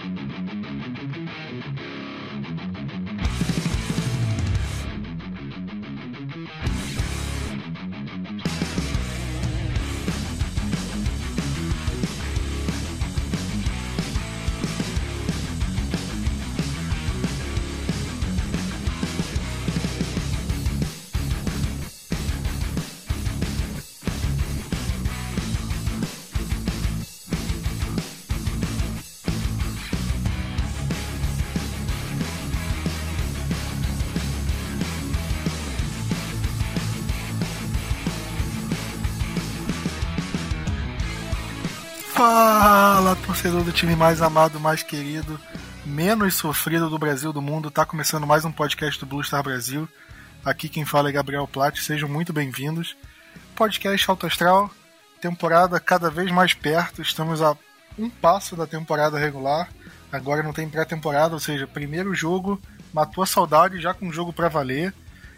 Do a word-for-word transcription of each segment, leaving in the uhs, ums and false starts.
Fala, torcedor do time mais amado, mais querido, menos sofrido do Brasil, do mundo. Tá começando mais um podcast do Blue Star Brasil. Aqui quem fala é Gabriel Platt, sejam muito bem-vindos. Podcast Alto Astral, temporada cada vez mais perto. Estamos a um passo da temporada regular. Agora não tem pré-temporada, ou seja, primeiro jogo, matou a saudade, já com um jogo pra valer.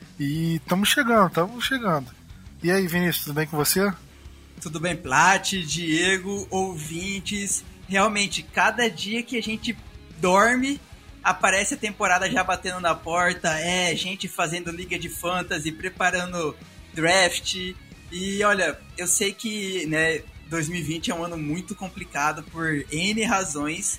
E estamos chegando, estamos chegando. E aí, Vinícius, tudo bem com você? Tudo bem, Plat, Diego, ouvintes. Realmente, cada dia que a gente dorme, aparece a temporada já batendo na porta. É, gente fazendo liga de fantasy, preparando draft. E olha, eu sei que, né, dois mil e vinte é um ano muito complicado por N razões,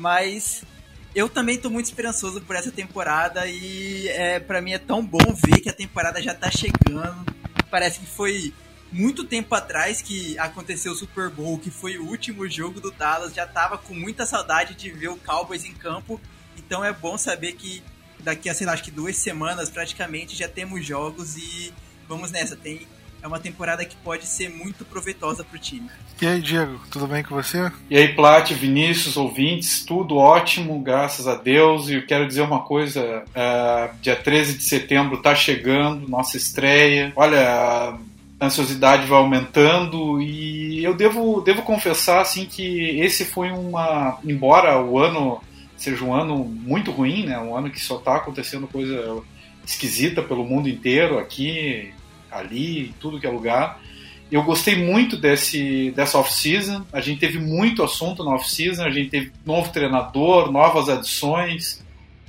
mas eu também tô muito esperançoso por essa temporada e é, pra mim é tão bom ver que a temporada já tá chegando. Parece que foi muito tempo atrás que aconteceu o Super Bowl, que foi o último jogo do Dallas. Já tava com muita saudade de ver o Cowboys em campo. Então é bom saber que daqui a, sei lá, acho que duas semanas praticamente já temos jogos e vamos nessa. Tem, é uma temporada que pode ser muito proveitosa pro time. E aí, Diego, tudo bem com você? E aí, Plat, Vinícius, ouvintes, tudo ótimo, graças a Deus. E eu quero dizer uma coisa, uh, dia treze de setembro tá chegando, nossa estreia. Olha, a ansiosidade vai aumentando e eu devo, devo confessar assim, que esse foi uma... Embora o ano seja um ano muito ruim, né, um ano que só está acontecendo coisa esquisita pelo mundo inteiro, aqui, ali, em tudo que é lugar, eu gostei muito desse, dessa off-season. A gente teve muito assunto na off-season, a gente teve novo treinador, novas adições,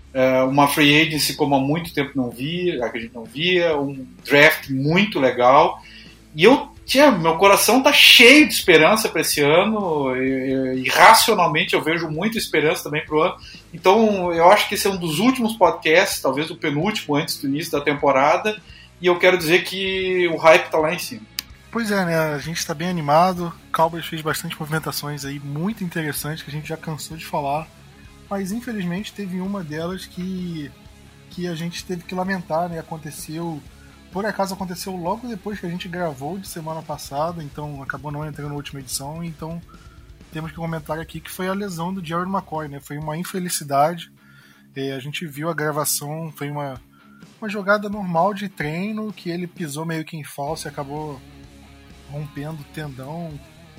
uma free agency como há muito tempo não via, que a gente não via, um draft muito legal. E eu tinha, meu coração tá cheio de esperança para esse ano, e, e racionalmente eu vejo muita esperança também pro ano. Então eu acho que esse é um dos últimos podcasts, talvez o penúltimo antes do início da temporada, e eu quero dizer que o hype tá lá em cima. Pois é, né? A gente tá bem animado. O Cowboys fez bastante movimentações aí muito interessantes que a gente já cansou de falar, mas infelizmente teve uma delas que, que a gente teve que lamentar, né? Aconteceu... Por acaso aconteceu logo depois que a gente gravou de semana passada, então acabou não entrando na última edição, então temos que comentar aqui que foi a lesão do Gerald McCoy, né? Foi uma infelicidade, é, a gente viu a gravação, foi uma, uma jogada normal de treino, que ele pisou meio que em falso e acabou rompendo o tendão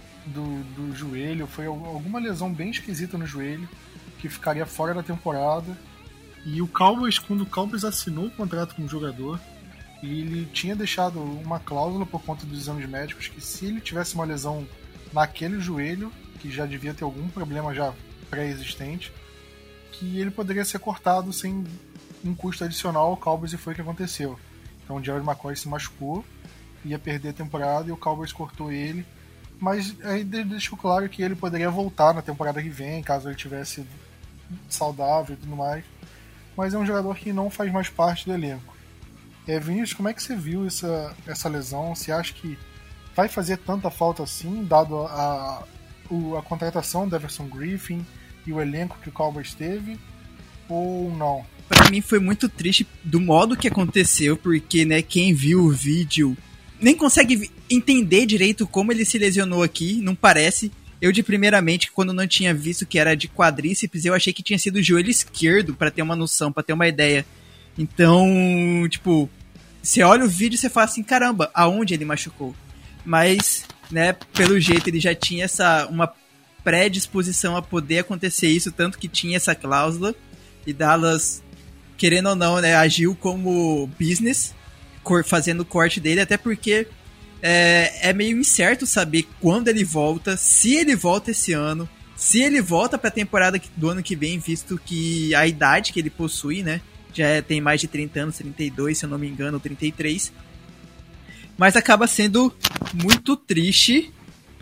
do, do joelho, foi alguma lesão bem esquisita no joelho, que ficaria fora da temporada, e o Cowboys, quando o Cowboys assinou o contrato com o jogador, e ele tinha deixado uma cláusula por conta dos exames médicos que se ele tivesse uma lesão naquele joelho, que já devia ter algum problema já pré-existente, que ele poderia ser cortado sem um custo adicional ao Cowboys, e foi o que aconteceu. Então o Gerald McCoy se machucou, ia perder a temporada e o Cowboys cortou ele, mas aí deixou claro que ele poderia voltar na temporada que vem, caso ele tivesse saudável e tudo mais, mas é um jogador que não faz mais parte do elenco. É, Vinícius, como é que você viu essa, essa lesão? Você acha que vai fazer tanta falta assim, dado a, a, a contratação do Everson Griffin e o elenco que o Cowboys teve, ou não? Pra mim foi muito triste do modo que aconteceu, porque, né, quem viu o vídeo nem consegue entender direito como ele se lesionou aqui, não parece. Eu, de primeiramente, quando não tinha visto que era de quadríceps, eu achei que tinha sido o joelho esquerdo, pra ter uma noção, pra ter uma ideia. Então, tipo, você olha o vídeo e você fala assim, caramba, aonde ele machucou? Mas, né, pelo jeito ele já tinha essa, uma predisposição a poder acontecer isso, tanto que tinha essa cláusula, e Dallas, querendo ou não, né, agiu como business, fazendo o corte dele, até porque é, é meio incerto saber quando ele volta, se ele volta esse ano, se ele volta para a temporada do ano que vem, visto que a idade que ele possui, né, já tem mais de trinta anos, trinta e dois, se eu não me engano, trinta e três, mas acaba sendo muito triste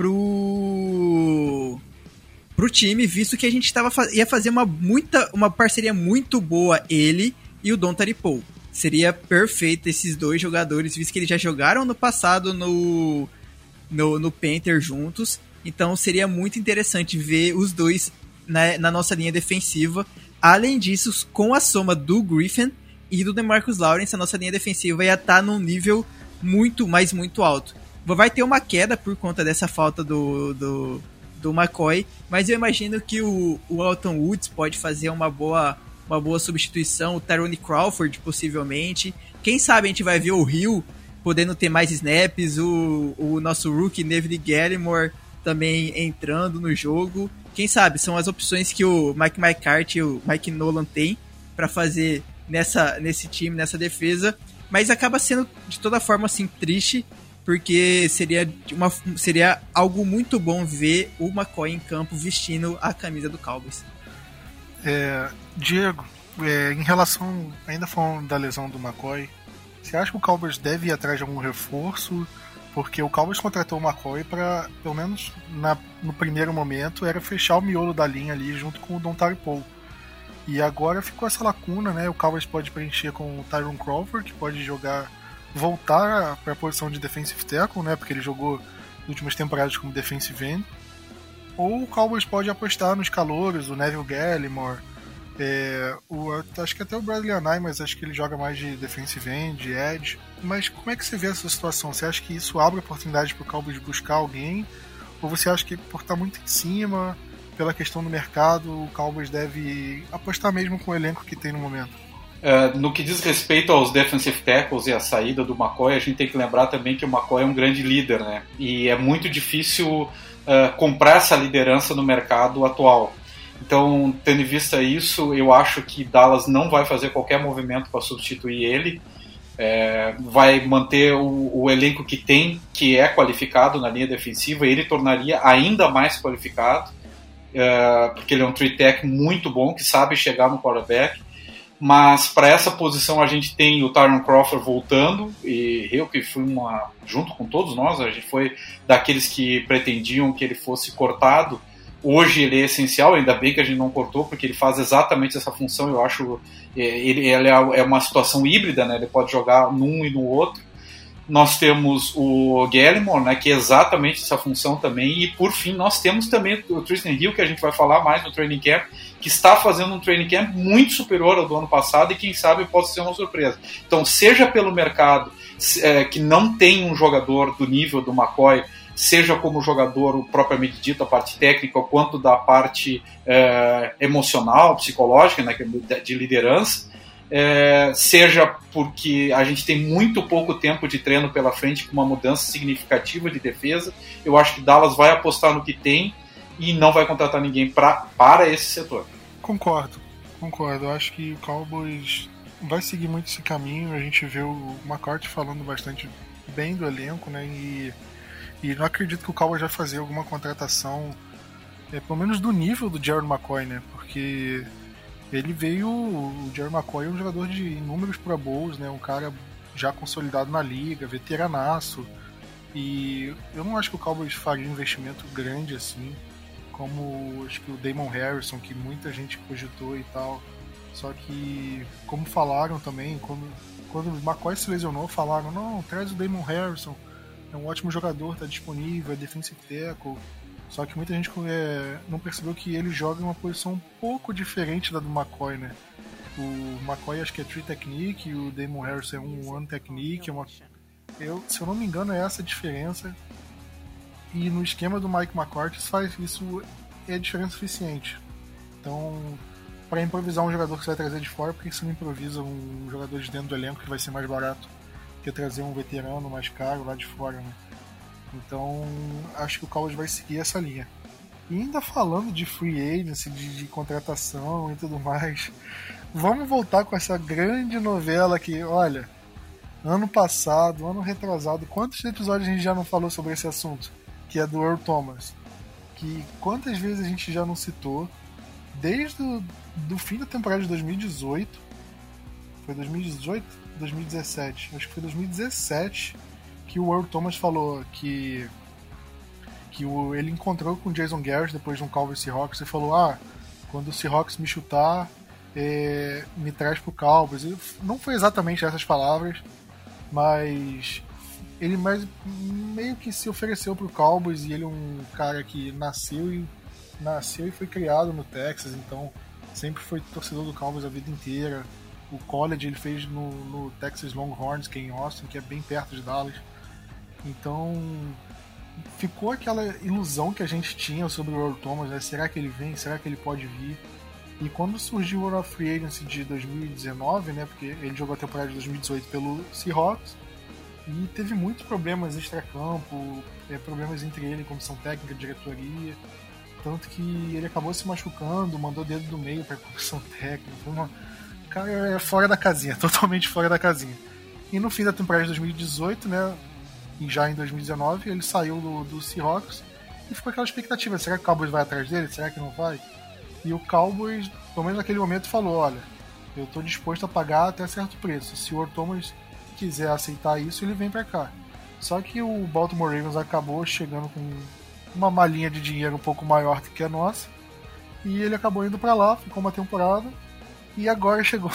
pro pro time, visto que a gente tava, ia fazer uma, muita, uma parceria muito boa, ele e o Dontari Poe. Seria perfeito esses dois jogadores, visto que eles já jogaram no passado no, no, no Panther juntos. Então seria muito interessante ver os dois na, na nossa linha defensiva. Além disso, com a soma do Griffin e do DeMarcus Lawrence, a nossa linha defensiva ia estar num nível muito, mas muito alto. Vai ter uma queda por conta dessa falta do... do do McCoy, mas eu imagino que o, o Elton Woods pode fazer uma boa, uma boa substituição, o Tyrone Crawford possivelmente, quem sabe a gente vai ver o Hill podendo ter mais snaps, o, o nosso rookie Neville Gallimore também entrando no jogo, quem sabe, são as opções que o Mike McCarthy e o Mike Nolan tem para fazer nessa, nesse time, nessa defesa, mas acaba sendo de toda forma assim triste, porque seria, uma, seria algo muito bom ver o McCoy em campo vestindo a camisa do Cowboys. É, Diego, é, em relação, ainda falando da lesão do McCoy, você acha que o Cowboys deve ir atrás de algum reforço? Porque o Cowboys contratou o McCoy para, pelo menos na, no primeiro momento, era fechar o miolo da linha ali junto com o Dontari Poe. E agora ficou essa lacuna, né? O Cowboys pode preencher com o Tyrone Crawford, que pode jogar... voltar para a posição de defensive tackle, né, porque ele jogou nas últimas temporadas como defensive end, ou o Cowboys pode apostar nos calouros, o Neville Gallimore, é, o, acho que até o Bradley Anae, mas acho que ele joga mais de defensive end, de edge. Mas como é que você vê essa situação? Você acha que isso abre oportunidade para o Cowboys buscar alguém, ou você acha que por estar muito em cima, pela questão do mercado, o Cowboys deve apostar mesmo com o elenco que tem no momento? Uh, no que diz respeito aos defensive tackles e a saída do McCoy, a gente tem que lembrar também que o McCoy é um grande líder, né? E é muito difícil uh, comprar essa liderança no mercado atual. Então, tendo em vista isso, eu acho que Dallas não vai fazer qualquer movimento para substituir ele. É, vai manter o, o elenco que tem, que é qualificado na linha defensiva, e ele tornaria ainda mais qualificado, uh, porque ele é um three tech muito bom, que sabe chegar no quarterback. Mas para essa posição a gente tem o Tyrone Crawford voltando, e eu que fui uma, junto com todos nós, a gente foi daqueles que pretendiam que ele fosse cortado. Hoje ele é essencial, ainda bem que a gente não cortou, porque ele faz exatamente essa função. Eu acho ele, ele é uma situação híbrida, né? Ele pode jogar num e no outro. Nós temos o Gallimore, né, que é exatamente essa função também, e por fim nós temos também o Tristan Hill, que a gente vai falar mais no training camp, que está fazendo um training camp muito superior ao do ano passado, e quem sabe pode ser uma surpresa. Então, seja pelo mercado, é, que não tem um jogador do nível do McCoy, seja como jogador propriamente dito, a parte técnica, quanto da parte é, emocional, psicológica, né, de liderança, É, seja porque a gente tem muito pouco tempo de treino pela frente com uma mudança significativa de defesa. Eu acho que Dallas vai apostar no que tem e não vai contratar ninguém pra, para esse setor. Concordo, concordo. Eu acho que o Cowboys vai seguir muito esse caminho. A gente vê o McCarthy falando bastante bem do elenco, né? E, e não acredito que o Cowboys vai fazer alguma contratação, é, pelo menos do nível do Gerald McCoy, né? Porque ele veio, o Jerry McCoy é um jogador de inúmeros Pro Bowls, né? Um cara já consolidado na liga, veteranaço. E eu não acho que o Cowboys faria um investimento grande assim, como acho que o Damon Harrison, que muita gente cogitou e tal. Só que, como falaram também, quando, quando o McCoy se lesionou, falaram: não, traz o Damon Harrison, é um ótimo jogador, tá disponível, é defensive tackle. Só que muita gente é, não percebeu que ele joga em uma posição um pouco diferente da do McCoy, né? O McCoy acho que é three technique e o Damon Harrison é um one technique. É uma, eu, se eu não me engano, é essa a diferença. E no esquema do Mike McCarthy faz isso, é diferença suficiente. Então, para improvisar um jogador que você vai trazer de fora, por que você não improvisa um jogador de dentro do elenco que vai ser mais barato que trazer um veterano mais caro lá de fora, né? Então, acho que o Cowboys vai seguir essa linha. E ainda falando de free agency, de, de contratação e tudo mais, vamos voltar com essa grande novela que, olha, ano passado, ano retrasado, quantos episódios a gente já não falou sobre esse assunto? Que é do Earl Thomas. que quantas vezes a gente já não citou, desde o do fim da temporada de dois mil e dezoito, foi dois mil e dezoito? dois mil e dezessete, acho que foi dois mil e dezessete, que o Earl Thomas falou que, que o, ele encontrou com o Jason Garrett depois de um Cowboys Seahawks e falou, ah, quando o Seahawks me chutar, é, me traz pro Cowboys. E não foi exatamente essas palavras, mas ele mais, meio que se ofereceu pro Cowboys, e ele é um cara que nasceu e, nasceu e foi criado no Texas, então sempre foi torcedor do Cowboys a vida inteira. O college ele fez no, no Texas Longhorns, que é em Austin, que é bem perto de Dallas. Então ficou aquela ilusão que a gente tinha sobre o Earl Thomas, né? Será que ele vem? Será que ele pode vir? E quando surgiu o World of Free Agency de dois mil e dezenove, né? Porque ele jogou a temporada de dois mil e dezoito pelo Seahawks, e teve muitos problemas extracampo, é, problemas entre ele, comissão técnica, diretoria, tanto que ele acabou se machucando, mandou dedo do meio para a comissão técnica. Foi uma... O cara é fora da casinha, totalmente fora da casinha. E no fim da temporada de dois mil e dezoito, né, e já em dois mil e dezenove, ele saiu do, do Seahawks e ficou aquela expectativa, será que o Cowboys vai atrás dele? Será que não vai? E o Cowboys, pelo menos naquele momento, falou, olha, eu estou disposto a pagar até certo preço. Se o Earl Thomas quiser aceitar isso, ele vem para cá. Só que o Baltimore Ravens acabou chegando com uma malinha de dinheiro um pouco maior do que a nossa, e ele acabou indo para lá, ficou uma temporada. E agora chegou,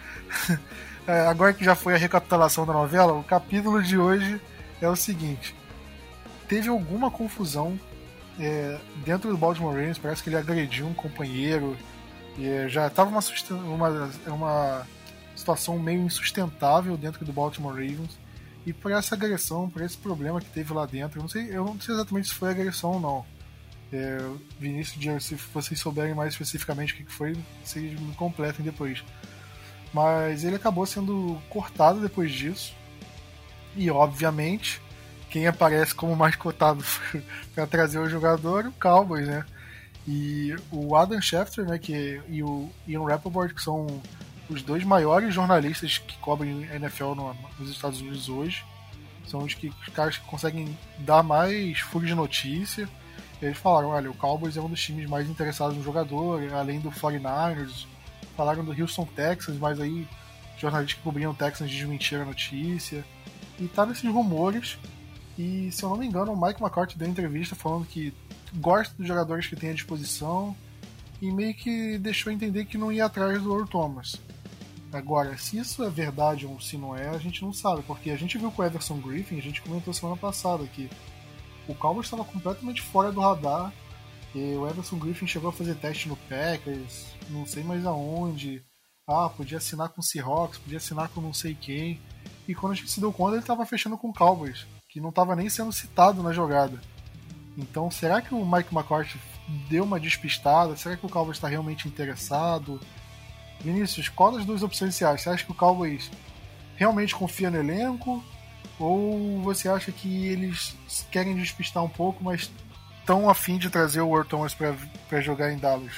agora que já foi a recapitulação da novela, o capítulo de hoje é o seguinte: teve alguma confusão é, dentro do Baltimore Ravens, parece que ele agrediu um companheiro, e é, já estava uma, uma, uma situação meio insustentável dentro do Baltimore Ravens, e por essa agressão, por esse problema que teve lá dentro, eu não sei, eu não sei exatamente se foi agressão ou não. É, Vinícius, Diego, se vocês souberem mais especificamente o que foi, vocês me completem depois. Mas ele acabou sendo cortado depois disso, e obviamente quem aparece como mais cotado para trazer o jogador é o Cowboys, né? E o Adam Schefter, né, que, e o Ian Rappaport, que são os dois maiores jornalistas que cobrem N F L no, nos Estados Unidos hoje, são os, que, os caras que conseguem dar mais furo de notícia. Eles falaram, olha, o Cowboys é um dos times mais interessados no jogador, além do forty-niners. Falaram do Houston Texans, mas aí jornalistas que cobriam o Texans desmentiram a notícia. E tá nesses rumores. E, se eu não me engano, o Mike McCarthy deu entrevista falando que gosta dos jogadores que tem à disposição, e meio que deixou entender que não ia atrás do Earl Thomas. Agora, se isso é verdade ou se não é, a gente não sabe, porque a gente viu com o Everson Griffin, a gente comentou semana passada que o Cowboys estava completamente fora do radar, e o Everson Griffin chegou a fazer teste no Packers, não sei mais aonde, ah, podia assinar com o Seahawks, podia assinar com não sei quem, e quando a gente se deu conta ele estava fechando com o Cowboys, que não estava nem sendo citado na jogada. Então, será que o Mike McCarthy deu uma despistada? Será que o Cowboys está realmente interessado? Vinícius, qual das duas opções você acha? Você acha que o Cowboys realmente confia no elenco? Ou você acha que eles querem despistar um pouco, mas estão a fim de trazer o Earl Thomas para jogar em Dallas?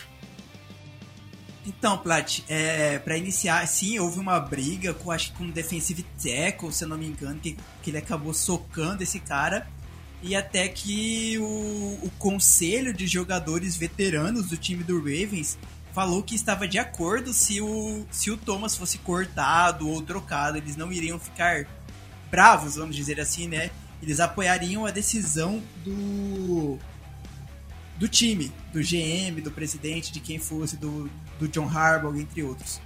Então, Plat, é, para iniciar, sim, houve uma briga com, acho que com o defensive tackle, se eu não me engano, que, que ele acabou socando esse cara, e até que o, o conselho de jogadores veteranos do time do Ravens falou que estava de acordo se o, se o Thomas fosse cortado ou trocado, eles não iriam ficar bravos, vamos dizer assim, né? Eles apoiariam a decisão do do time, do G M, do presidente, de quem fosse, do, do John Harbaugh, entre outros.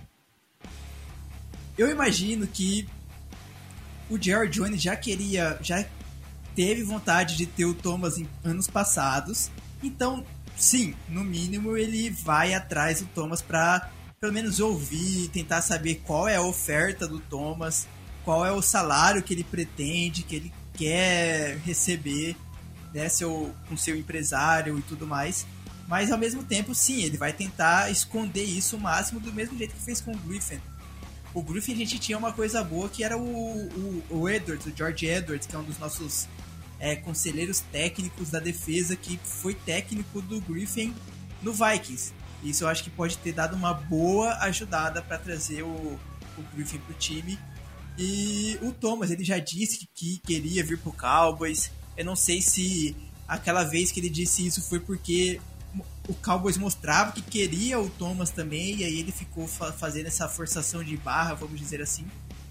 Eu imagino que o Jerry Jones já queria, já teve vontade de ter o Thomas em anos passados, então, sim, no mínimo ele vai atrás do Thomas para pelo menos ouvir, tentar saber qual é a oferta do Thomas, qual é o salário que ele pretende, que ele quer receber, né, seu, com seu empresário e tudo mais. Mas ao mesmo tempo, sim, ele vai tentar esconder isso o máximo, do mesmo jeito que fez com o Griffin. O Griffin, a gente tinha uma coisa boa, que era o, o, o Edwards, o George Edwards, que é um dos nossos é, conselheiros técnicos da defesa, que foi técnico do Griffin no Vikings. Isso eu acho que pode ter dado uma boa ajudada para trazer o, o Griffin pro time. E o Thomas, ele já disse que, que queria vir pro Cowboys. Eu não sei se aquela vez que ele disse isso foi porque o Cowboys mostrava que queria o Thomas também, e aí ele ficou fa- fazendo essa forçação de barra, vamos dizer assim.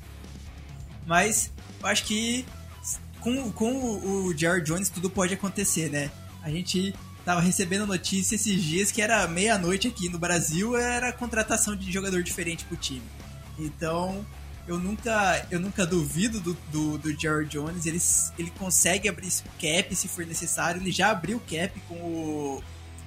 Mas eu acho que com, com o, o Jerry Jones tudo pode acontecer, né? A gente tava recebendo notícia esses dias que era meia-noite aqui no Brasil, era contratação de jogador diferente pro time. Então, eu nunca, eu nunca duvido do, do, do Jerry Jones. Ele, ele consegue abrir cap se for necessário. Ele já abriu cap com o,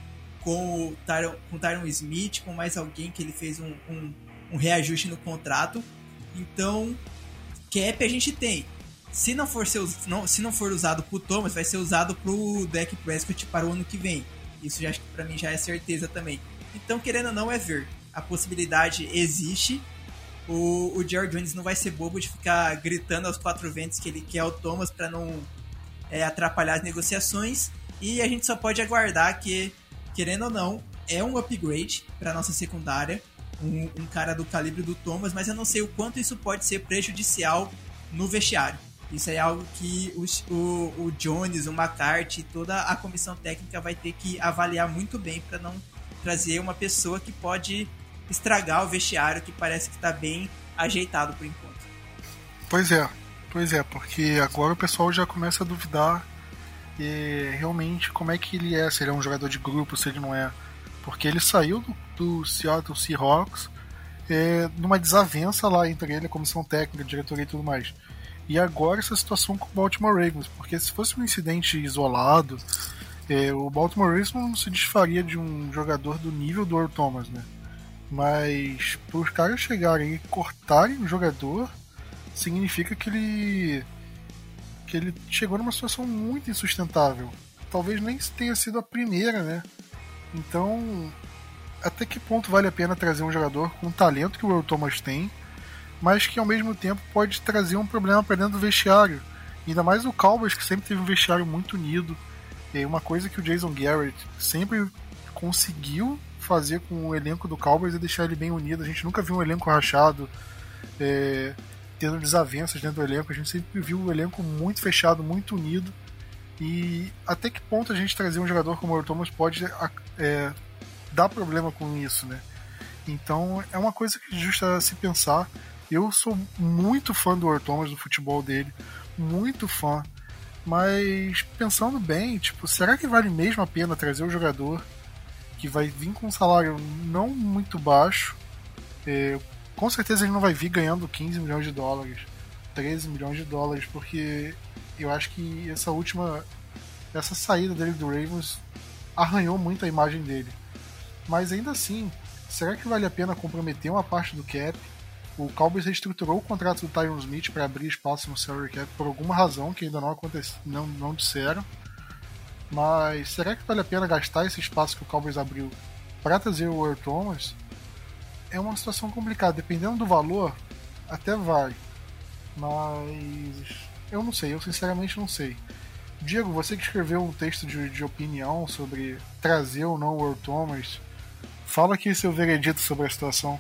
com o Tyron, com o Tyron Smith, com mais alguém que ele fez um, um, um reajuste no contrato. Então, cap a gente tem. Se não for, ser, não, se não for usado pro Thomas, vai ser usado pro Dak Prescott para o ano que vem. Isso já, pra mim já é certeza também. Então, querendo ou não, é ver. A possibilidade existe. O, o Jerry Jones não vai ser bobo de ficar gritando aos quatro ventos que ele quer o Thomas para não é, atrapalhar as negociações. E a gente só pode aguardar que, querendo ou não, é um upgrade para nossa secundária. Um, um cara do calibre do Thomas, mas eu não sei o quanto isso pode ser prejudicial no vestiário. Isso é algo que os, o, o Jones, o McCarthy, toda a comissão técnica vai ter que avaliar muito bem para não trazer uma pessoa que pode estragar o vestiário, que parece que está bem ajeitado por enquanto. Pois é, pois é, porque agora o pessoal já começa a duvidar é, realmente como é que ele é, se ele é um jogador de grupo, se ele não é. Porque ele saiu do, do Seattle Seahawks é, numa desavença lá entre ele, a comissão técnica, a diretoria e tudo mais. E agora essa situação com o Baltimore Ravens, porque se fosse um incidente isolado, é, o Baltimore Ravens não se desfaria de um jogador do nível do Earl Thomas, né? Mas por os caras chegarem e cortarem o jogador, significa que ele que ele chegou numa situação muito insustentável. Talvez nem tenha sido a primeira, né? Então, até que ponto vale a pena trazer um jogador com o talento que o Earl Thomas tem, mas que ao mesmo tempo pode trazer um problema para dentro do vestiário? Ainda mais o Cowboys, que sempre teve um vestiário muito unido. É uma coisa que o Jason Garrett sempre conseguiu fazer com o elenco do Cowboys é deixar ele bem unido. A gente nunca viu um elenco rachado, é, tendo desavenças dentro do elenco. A gente sempre viu o elenco muito fechado, muito unido. E até que ponto a gente trazer um jogador como o Earl Thomas pode é, dar problema com isso, né? Então é uma coisa que é justa se pensar. Eu sou muito fã do Earl Thomas, do futebol dele, muito fã. Mas pensando bem, tipo, será que vale mesmo a pena trazer o jogador que vai vir com um salário não muito baixo? É, com certeza ele não vai vir ganhando quinze milhões de dólares, treze milhões de dólares, porque eu acho que essa última, essa saída dele do Ravens arranhou muito a imagem dele. Mas ainda assim, será que vale a pena comprometer uma parte do cap? O Cowboys reestruturou o contrato do Tyron Smith para abrir espaço no salary cap por alguma razão que ainda não aconteceu, não, não disseram. Mas será que vale a pena gastar esse espaço que o Cowboys abriu para trazer o Earl Thomas? É uma situação complicada. Dependendo do valor, até vale. Mas eu não sei, eu sinceramente não sei. Diego, você que escreveu um texto de, de opinião sobre trazer ou não o Earl Thomas, fala aqui seu veredito sobre a situação.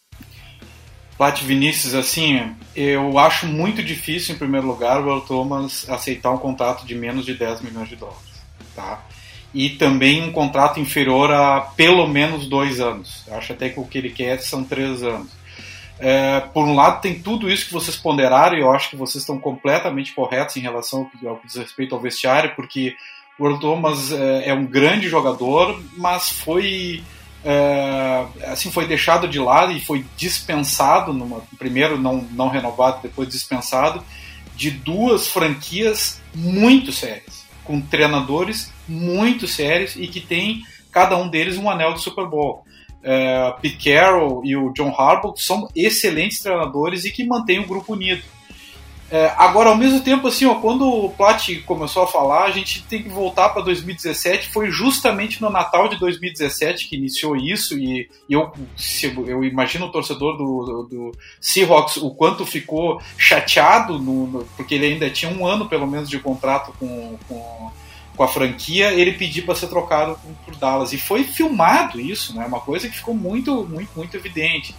Plat, Vinícius, assim, eu acho muito difícil, em primeiro lugar, o Earl Thomas aceitar um contrato de menos de dez milhões de dólares, tá? E também um contrato inferior a pelo menos dois anos. Eu acho até que o que ele quer são três anos. É, por um lado, tem tudo isso que vocês ponderaram, e eu acho que vocês estão completamente corretos em relação ao que diz respeito ao vestiário, porque o Earl Thomas é, é um grande jogador, mas foi... É, assim, foi deixado de lado e foi dispensado, numa, primeiro não, não renovado, depois dispensado, de duas franquias muito sérias, com treinadores muito sérios e que tem cada um deles um anel de Super Bowl. É, Pete Carroll e o John Harbaugh são excelentes treinadores e que mantêm o grupo unido. É, agora, ao mesmo tempo, assim, ó, quando o Plat começou a falar, a gente tem que voltar para dois mil e dezessete. Foi justamente no Natal de dois mil e dezessete que iniciou isso, e, e eu, eu imagino o torcedor do, do, do Seahawks o quanto ficou chateado, no, no, porque ele ainda tinha um ano pelo menos de contrato com, com, com a franquia, ele pedir para ser trocado por Dallas. E foi filmado isso, né? Uma coisa que ficou muito, muito, muito evidente.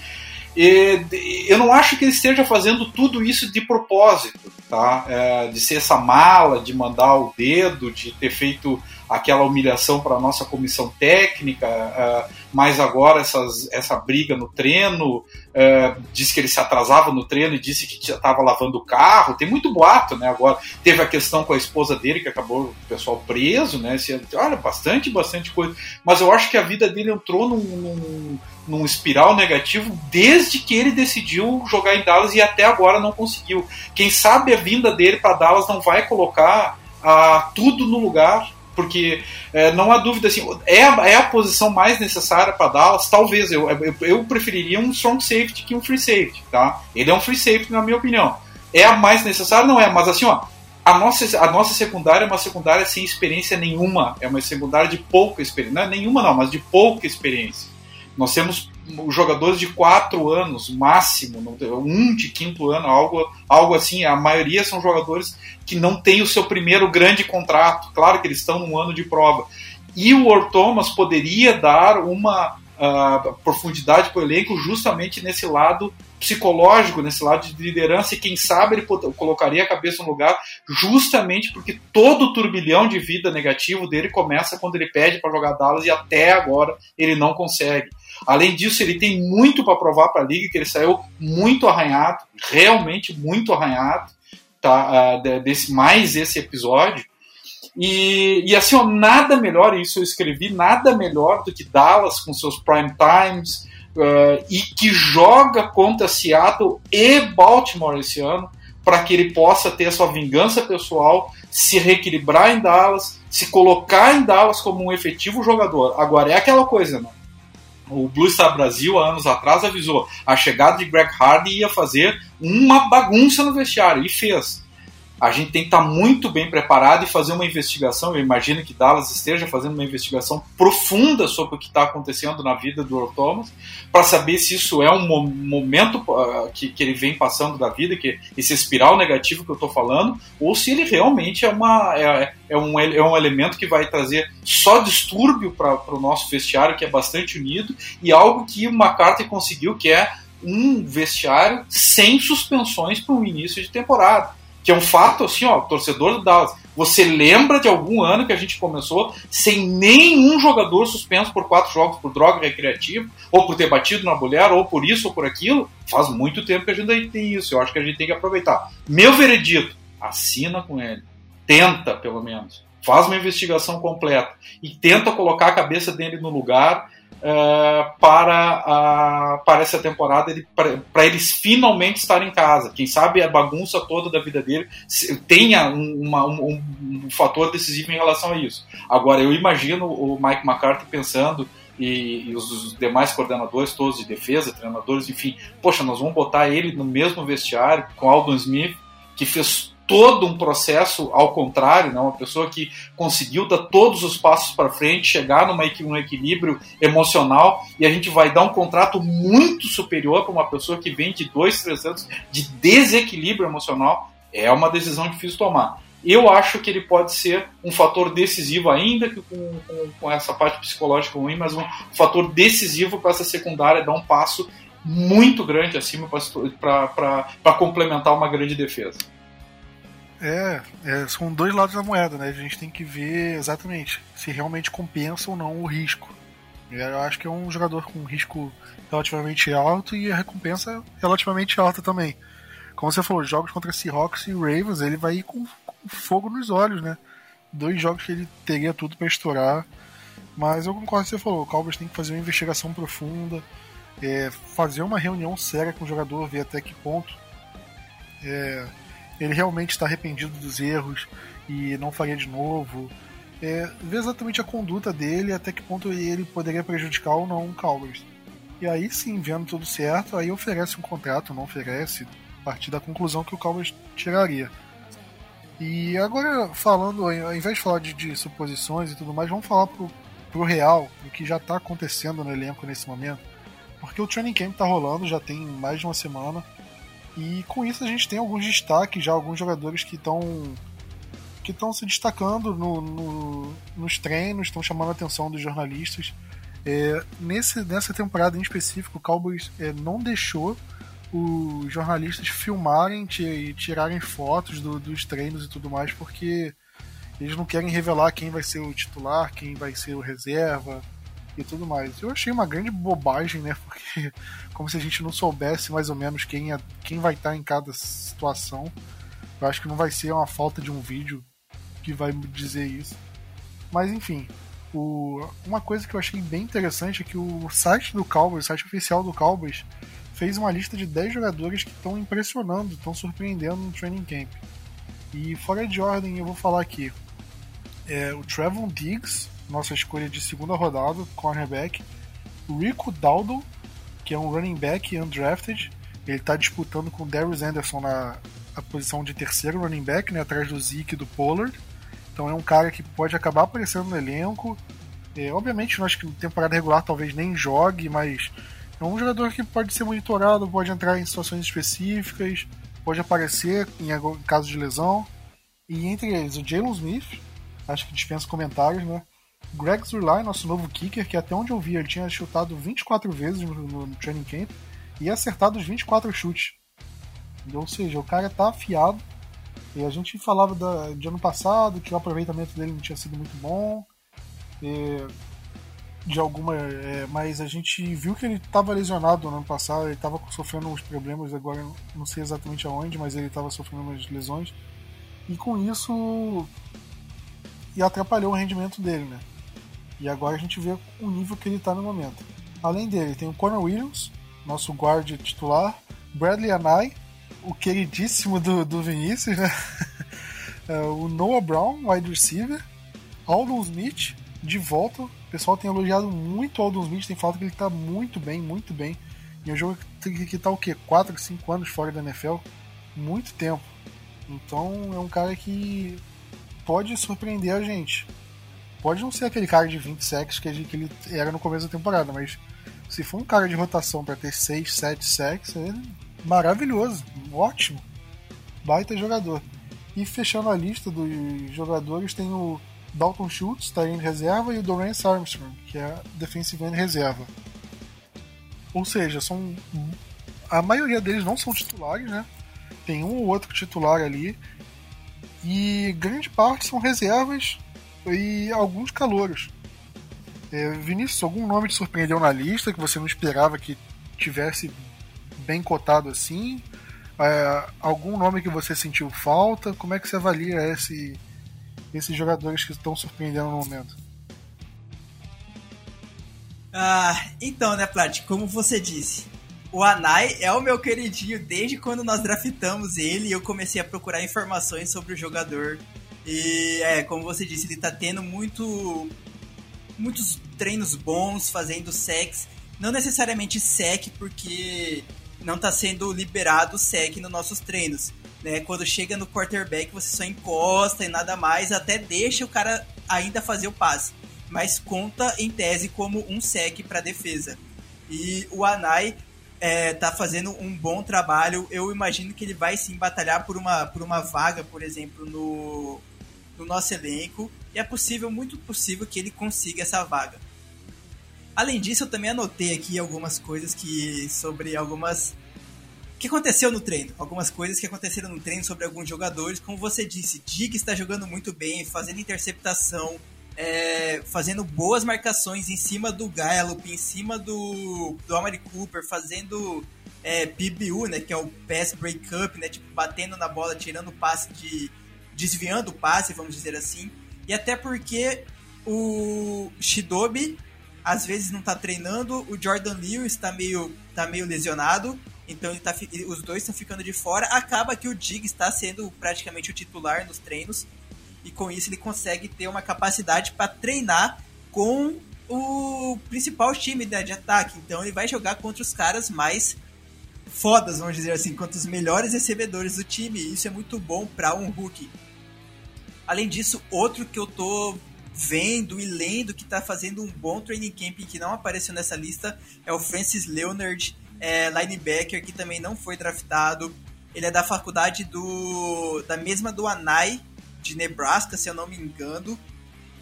E, eu não acho que ele esteja fazendo tudo isso de propósito, tá? É, de ser essa mala, de mandar o dedo, de ter feito aquela humilhação para a nossa comissão técnica, uh, mas agora essas, essa briga no treino, uh, disse que ele se atrasava no treino e disse que estava lavando o carro, tem muito boato, né? Agora teve a questão com a esposa dele, que acabou o pessoal preso, né? Se, olha, bastante, bastante coisa, mas eu acho que a vida dele entrou num, num, num espiral negativo desde que ele decidiu jogar em Dallas e até agora não conseguiu. Quem sabe a vinda dele para Dallas não vai colocar uh, tudo no lugar, porque é, não há dúvida, assim, é a, é a posição mais necessária para Dallas. Talvez eu, eu, eu preferiria um strong safety que um free safety, tá? Ele é um free safety, na minha opinião. É a mais necessária? Não é, mas assim, ó, a nossa, a nossa secundária é uma secundária sem experiência nenhuma, é uma secundária de pouca experiência, não é nenhuma não, mas de pouca experiência. Nós temos jogadores de quatro anos máximo, um de quinto ano, algo, algo assim. A maioria são jogadores que não têm o seu primeiro grande contrato. Claro que eles estão num ano de prova. E o Earl Thomas poderia dar uma uh, profundidade para o elenco justamente nesse lado psicológico, nesse lado de liderança, e quem sabe ele colocaria a cabeça no lugar justamente porque todo o turbilhão de vida negativo dele começa quando ele pede para jogar Dallas e até agora ele não consegue. Além disso, ele tem muito para provar para a liga, que ele saiu muito arranhado, realmente muito arranhado, tá, uh, desse, mais esse episódio. E, e assim, ó, nada melhor, isso eu escrevi, nada melhor do que Dallas com seus prime times, uh, e que joga contra Seattle e Baltimore esse ano, para que ele possa ter a sua vingança pessoal, se reequilibrar em Dallas, se colocar em Dallas como um efetivo jogador. Agora, é aquela coisa, né? O Blue Star Brasil, há anos atrás, avisou a chegada de Greg Hardy ia fazer uma bagunça no vestiário, e fez. A gente tem que estar muito bem preparado e fazer uma investigação. Eu imagino que Dallas esteja fazendo uma investigação profunda sobre o que está acontecendo na vida do Earl Thomas, para saber se isso é um momento uh, que, que ele vem passando da vida, que esse espiral negativo que eu estou falando, ou se ele realmente é, uma, é, é, um, é um elemento que vai trazer só distúrbio para o nosso vestiário, que é bastante unido, e algo que o McCarthy conseguiu, que é um vestiário sem suspensões para o início de temporada. Que é um fato, assim, ó, torcedor do Dallas, você lembra de algum ano que a gente começou sem nenhum jogador suspenso por quatro jogos por droga recreativa, ou por ter batido na mulher, ou por isso ou por aquilo? Faz muito tempo que a gente tem isso, eu acho que a gente tem que aproveitar. Meu veredito, assina com ele, tenta pelo menos, faz uma investigação completa e tenta colocar a cabeça dele no lugar. Uh, para, uh, para essa temporada, ele, para eles finalmente estarem em casa. Quem sabe a bagunça toda da vida dele tenha um, uma, um, um fator decisivo em relação a isso. Agora, eu imagino o Mike McCarthy pensando, e, e os demais coordenadores todos de defesa, treinadores, enfim, poxa, nós vamos botar ele no mesmo vestiário com Aldon Smith, que fez todo um processo ao contrário, né? Uma pessoa que conseguiu dar todos os passos para frente, chegar numa, num equilíbrio emocional, e a gente vai dar um contrato muito superior para uma pessoa que vem de dois, três anos de desequilíbrio emocional. É uma decisão difícil de tomar. Eu acho que ele pode ser um fator decisivo, ainda que com, com, com essa parte psicológica ruim, mas um fator decisivo para essa secundária dar um passo muito grande acima para complementar uma grande defesa. É, é, são dois lados da moeda, né? A gente tem que ver exatamente se realmente compensa ou não o risco. Eu acho que é um jogador com um risco relativamente alto e a recompensa relativamente alta também. Como você falou, jogos contra Seahawks e Ravens, ele vai ir com, com fogo nos olhos, né? Dois jogos que ele teria tudo para estourar. Mas eu concordo com o que você falou, o Cowboys tem que fazer uma investigação profunda, é, fazer uma reunião séria com o jogador, ver até que ponto é, ele realmente está arrependido dos erros e não faria de novo. É, ver exatamente a conduta dele, até que ponto ele poderia prejudicar ou não o Cowboys. E aí sim, vendo tudo certo, aí oferece um contrato, não oferece, a partir da conclusão que o Cowboys tiraria. E agora, falando, ao invés de falar de, de suposições e tudo mais, vamos falar pro, pro real, do que já está acontecendo no elenco nesse momento. Porque o training camp está rolando, já tem mais de uma semana. E com isso a gente tem alguns destaques, já alguns jogadores que estão que estão se destacando no, no, nos treinos, estão chamando a atenção dos jornalistas. É, nesse, nessa temporada em específico, o Cowboys é, não deixou os jornalistas filmarem e tirarem fotos do, dos treinos e tudo mais, porque eles não querem revelar quem vai ser o titular, quem vai ser o reserva e tudo mais. Eu achei uma grande bobagem, né? Porque como se a gente não soubesse mais ou menos quem, é, quem vai estar em cada situação. Eu acho que não vai ser uma falta de um vídeo que vai dizer isso. Mas enfim, o, uma coisa que eu achei bem interessante é que o site do Cowboys, o site oficial do Cowboys, fez uma lista de dez jogadores que estão impressionando, estão surpreendendo no training camp. E fora de ordem, eu vou falar aqui. É, o Trevon Diggs, nossa escolha de segunda rodada, cornerback. O Rico Dowdle, que é um running back undrafted. Ele está disputando com o Darius Anderson na a posição de terceiro running back, né, atrás do Zeke e do Pollard. Então é um cara que pode acabar aparecendo no elenco. É, obviamente, eu acho que na temporada regular talvez nem jogue, mas é um jogador que pode ser monitorado, pode entrar em situações específicas, pode aparecer em, em caso de lesão. E entre eles, o Jalen Smith, acho que dispensa comentários, né? Greg Zuerlein, nosso novo kicker, que até onde eu vi, ele tinha chutado vinte e quatro vezes no, no, no training camp e acertado os vinte e quatro chutes. Ou seja, o cara tá afiado. E a gente falava da, de ano passado que o aproveitamento dele não tinha sido muito bom. E, de alguma, é, mas a gente viu que ele estava lesionado no ano passado, ele estava sofrendo uns problemas, agora não sei exatamente aonde, mas ele estava sofrendo umas lesões. E com isso e atrapalhou o rendimento dele, né? E agora a gente vê o nível que ele está no momento. Além dele, tem o Connor Williams, nosso guarda titular, Bradley Anae, o queridíssimo do, do Vinícius, né? O Noah Brown, wide receiver, Aldon Smith, de volta. O pessoal tem elogiado muito o Aldon Smith, tem falado que ele está muito bem, muito bem. E é um jogo que está o quê? quatro, cinco anos fora da N F L? Muito tempo. Então é um cara que pode surpreender a gente. Pode não ser aquele cara de vinte sacks que ele era no começo da temporada, mas se for um cara de rotação para ter seis, sete sacks, é maravilhoso, ótimo, baita jogador. E fechando a lista dos jogadores, tem o Dalton Schultz, está em reserva, e o Dorance Armstrong, que é defensive end reserva. Ou seja, são a maioria deles não são titulares, né? Tem um ou outro titular ali, e grande parte são reservas e alguns calouros. É, Vinícius, algum nome te surpreendeu na lista que você não esperava que tivesse bem cotado assim? É, algum nome que você sentiu falta? Como é que você avalia esse, esses jogadores que estão surpreendendo no momento? Ah, então, né, Plat, como você disse, o Anae é o meu queridinho desde quando nós draftamos ele e eu comecei a procurar informações sobre o jogador. E, é, como você disse, ele tá tendo muito, muitos treinos bons, fazendo sacks. Não necessariamente sack, porque não tá sendo liberado o sack nos nossos treinos, né? Quando chega no quarterback, você só encosta e nada mais, até deixa o cara ainda fazer o passe, mas conta em tese como um sack para defesa. E o Anae é, tá fazendo um bom trabalho. Eu imagino que ele vai sim batalhar por uma, por uma vaga, por exemplo, no, no nosso elenco, e é possível, muito possível que ele consiga essa vaga. Além disso, eu também anotei aqui algumas coisas que sobre algumas que aconteceu no treino, algumas coisas que aconteceram no treino sobre alguns jogadores. Como você disse, Diggs está jogando muito bem, fazendo interceptação, é, fazendo boas marcações em cima do Gallup, em cima do, do Amari Cooper, fazendo é, P B U, né, que é o Pass Breakup, né, tipo, batendo na bola, tirando o passe, de, desviando o passe, vamos dizer assim. E até porque o Chidobe às vezes não tá treinando, o Jordan Lewis tá meio, tá meio lesionado, então ele tá, os dois estão ficando de fora. Acaba que o Diggs está sendo praticamente o titular nos treinos, e com isso ele consegue ter uma capacidade para treinar com o principal time, né, de ataque. Então ele vai jogar contra os caras mais fodas, vamos dizer assim, contra os melhores recebedores do time, e isso é muito bom para um rookie. Além disso, outro que eu tô vendo e lendo que tá fazendo um bom training camp que não apareceu nessa lista é o Francis Leonard, é, linebacker, que também não foi draftado. Ele é da faculdade do da mesma do Anae, de Nebraska, se eu não me engano. E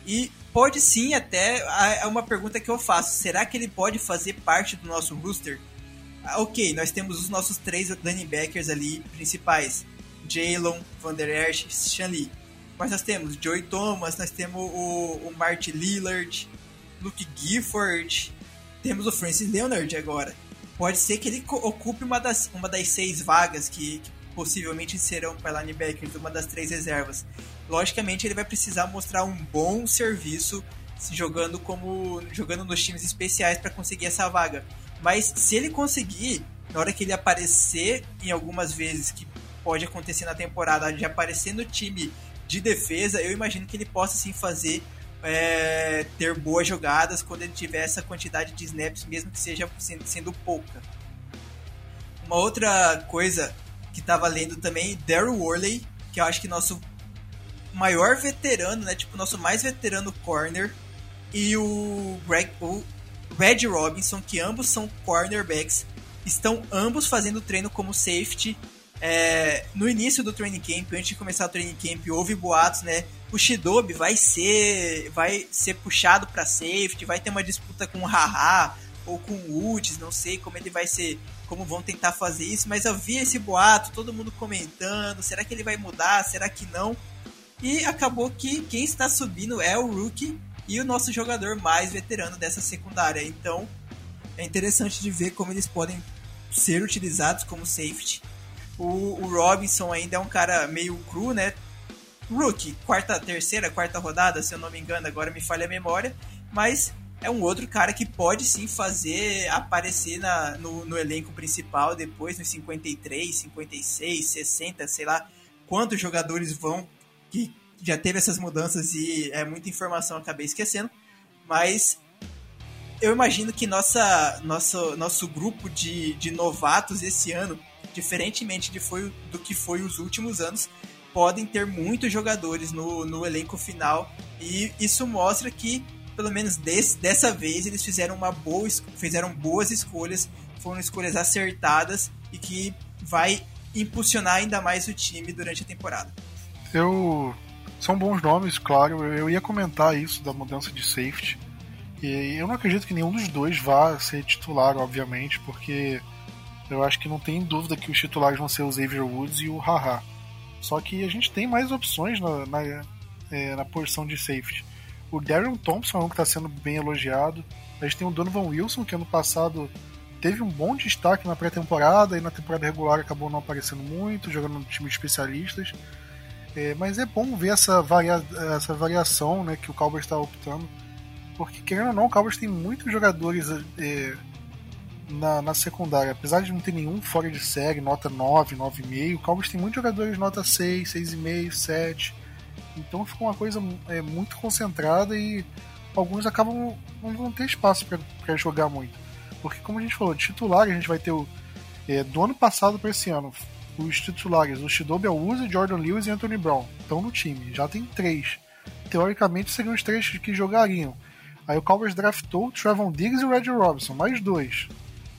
pode sim, até é uma pergunta que eu faço. Será que ele pode fazer parte do nosso roster? Ah, ok, nós temos os nossos três linebackers ali principais. Jalen, Van Der Esch, Sean Lee. Mas nós temos Joey Thomas, nós temos o, o Martin Lillard, Luke Gifford, temos o Francis Leonard agora. Pode ser que ele ocupe uma das, uma das seis vagas que, que possivelmente serão para linebackers, uma das três reservas. Logicamente ele vai precisar mostrar um bom serviço jogando, como, jogando nos times especiais para conseguir essa vaga. Mas se ele conseguir, na hora que ele aparecer em algumas vezes, que pode acontecer na temporada, de aparecer no time de defesa, eu imagino que ele possa sim fazer, é, ter boas jogadas quando ele tiver essa quantidade de snaps, mesmo que seja sendo, sendo pouca. Uma outra coisa que estava lendo também, Daryl Worley, que eu acho que nosso maior veterano, né, tipo, nosso mais veterano corner, e o, Greg, o Red Robinson, que ambos são cornerbacks, estão ambos fazendo treino como safety. É, no início do training camp, antes de começar o training camp, houve boatos, né? O Chidobe vai ser, vai ser puxado para safety, vai ter uma disputa com o Haha ou com o Woods, não sei como ele vai ser, como vão tentar fazer isso, mas eu vi esse boato, todo mundo comentando, será que ele vai mudar, será que não? E acabou que quem está subindo é o rookie e o nosso jogador mais veterano dessa secundária. Então é interessante de ver como eles podem ser utilizados como safety. O, o Robinson ainda é um cara meio cru, né? Rookie, quarta, terceira, quarta rodada, se eu não me engano, agora me falha a memória. Mas é um outro cara que pode sim fazer aparecer na, no, no elenco principal depois, nos cinquenta e três, cinquenta e seis, sessenta, sei lá quantos jogadores vão, que já teve essas mudanças e é muita informação, acabei esquecendo. Mas eu imagino que nossa, nosso, nosso grupo de, de novatos esse ano, diferentemente de foi, do que foi os últimos anos, podem ter muitos jogadores no, no elenco final, e isso mostra que, pelo menos desse, dessa vez, eles fizeram, uma boa, fizeram boas escolhas, foram escolhas acertadas e que vai impulsionar ainda mais o time durante a temporada. Eu... São bons nomes, claro. Eu ia comentar isso da mudança de safety, e eu não acredito que nenhum dos dois vá ser titular, obviamente, porque eu acho que não tem dúvida que os titulares vão ser o Xavier Woods e o Haha. Só que a gente tem mais opções na, na, é, na posição de safety. O Darian Thompson é um que está sendo bem elogiado. A gente tem o Donovan Wilson, que ano passado teve um bom destaque na pré-temporada, e na temporada regular acabou não aparecendo muito, jogando no time de especialistas. É, mas é bom ver essa, varia, essa variação, né, que o Cowboys está optando. Porque, querendo ou não, o Cowboys tem muitos jogadores é, na, na secundária. Apesar de não ter nenhum fora de série, nota nove, nove vírgula cinco, o Cowboys tem muitos jogadores nota seis, seis vírgula cinco, sete. Então ficou uma coisa é, muito concentrada, e alguns acabam não vão ter espaço para jogar muito. Porque, como a gente falou, de titular a gente vai ter o, é, do ano passado para esse ano, os titulares, o Chidobe Awuzie, Jordan Lewis e Anthony Brown estão no time, já tem três. Teoricamente seriam os três que jogariam. Aí o Cowboys draftou o Trevon Diggs e o Red Robinson, mais dois.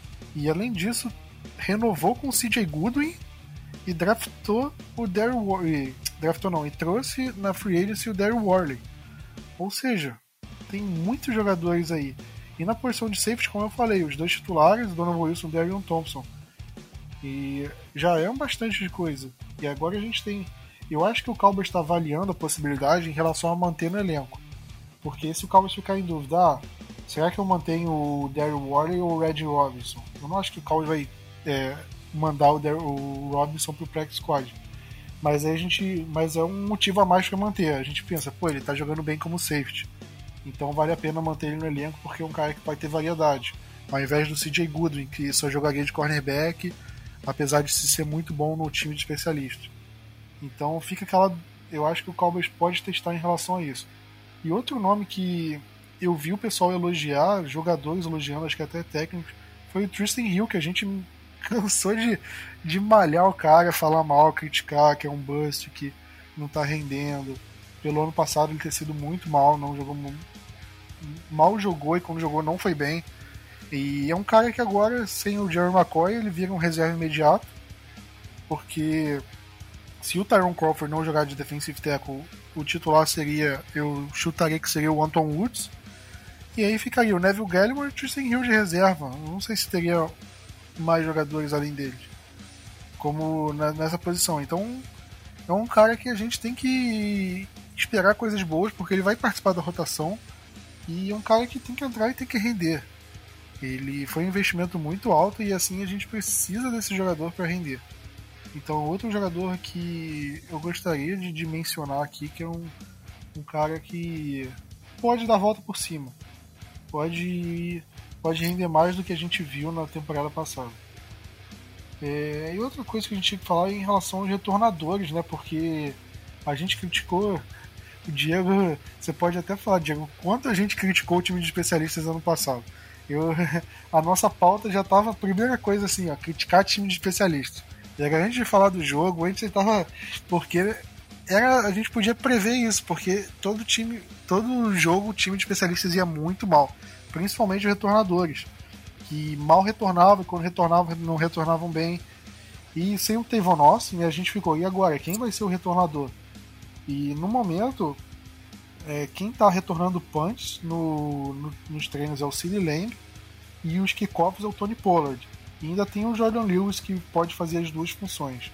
E além disso, renovou com o C J Goodwin e draftou o Daryl Worley. Draftou não, e trouxe na Free Agency o Daryl Worley. Ou seja, tem muitos jogadores aí. E na posição de safety, como eu falei, os dois titulares, o Donovan Wilson e o Darian Thompson. E já é um bastante de coisa. E agora a gente tem... Eu acho que o Cowboys está avaliando a possibilidade em relação a manter no elenco. Porque se o Cowboys ficar em dúvida, ah, será que eu mantenho o Daryl Worley ou o Red Robinson? Eu não acho que o Cowboys vai é, mandar o, Daryl, o Robinson pro practice squad. Mas aí a gente, mas é um motivo a mais para manter. A gente pensa, pô, ele tá jogando bem como safety, então vale a pena manter ele no elenco, porque é um cara que vai ter variedade, ao invés do C J Goodwin, que só jogaria de cornerback, apesar de ser muito bom no time de especialistas. Então fica aquela... Eu acho que o Cowboys pode testar em relação a isso. E outro nome que eu vi o pessoal elogiar, jogadores elogiando, acho que até técnicos, foi o Tristan Hill, que a gente cansou de, de malhar o cara, falar mal, criticar, que é um bust, que não tá rendendo. Pelo ano passado ele ter sido muito mal, não jogou mal jogou, e quando jogou não foi bem. E é um cara que agora, sem o Jerry McCoy, ele vira um reserva imediato, porque se o Tyrone Crawford não jogar de defensive tackle, o titular seria, eu chutaria que seria o Anton Woods, e aí ficaria o Neville Gallimore e o Tristan Hill de reserva. Não sei se teria mais jogadores além dele, como na, nessa posição. Então é um cara que a gente tem que esperar coisas boas, porque ele vai participar da rotação, e é um cara que tem que entrar e tem que render. Ele foi um investimento muito alto e assim a gente precisa desse jogador para render. Então outro jogador que eu gostaria de, de mencionar aqui, que é um, um cara que pode dar a volta por cima, pode, pode render mais do que a gente viu na temporada passada. É, e outra coisa que a gente tinha que falar é em relação aos retornadores, né? Porque a gente criticou o Diego. Você pode até falar, Diego, quanto a gente criticou o time de especialistas ano passado. Eu, a nossa pauta já estava, primeira coisa assim, ó, criticar time de especialistas. E era antes de falar do jogo, antes estava. Porque era, a gente podia prever isso, porque todo time, todo jogo o time de especialistas ia muito mal. Principalmente os retornadores, que mal retornavam, e quando retornavam, não retornavam bem. E sem o Tavon Austin, a gente ficou, e agora? Quem vai ser o retornador? E no momento, é, quem está retornando punts no, no, nos treinos é o CeeDee Lamb, e os kickoffs é o Tony Pollard. E ainda tem o Jordan Lewis, que pode fazer as duas funções.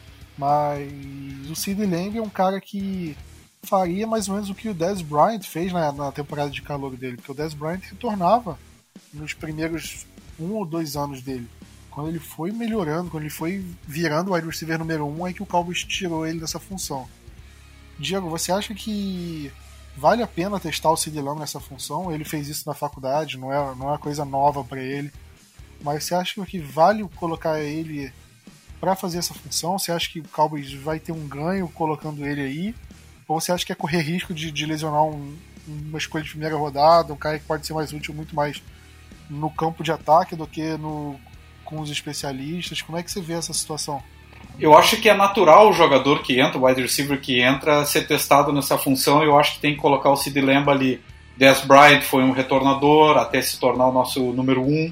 Mas o CeeDee Lamb é um cara que faria mais ou menos o que o Dez Bryant fez na, na temporada de calor dele, porque o Dez Bryant retornava nos primeiros um ou dois anos dele. Quando ele foi melhorando, quando ele foi virando o wide receiver número um, é que o Cowboys tirou ele dessa função. Diego, você acha que vale a pena testar o CeeDee Lamb nessa função? Ele fez isso na faculdade, não é, não é uma coisa nova para ele. Mas você acha que vale colocar ele para fazer essa função? Você acha que o Cowboys vai ter um ganho colocando ele aí? Ou você acha que é correr risco de, de lesionar um, uma escolha de primeira rodada, um cara que pode ser mais útil muito mais no campo de ataque do que no, com os especialistas? Como é que você vê essa situação? Eu acho que é natural o jogador que entra, o wide receiver que entra, ser testado nessa função. Eu acho que tem que colocar o CeeDee Lamb ali. Dez Bryant foi um retornador até se tornar o nosso número um.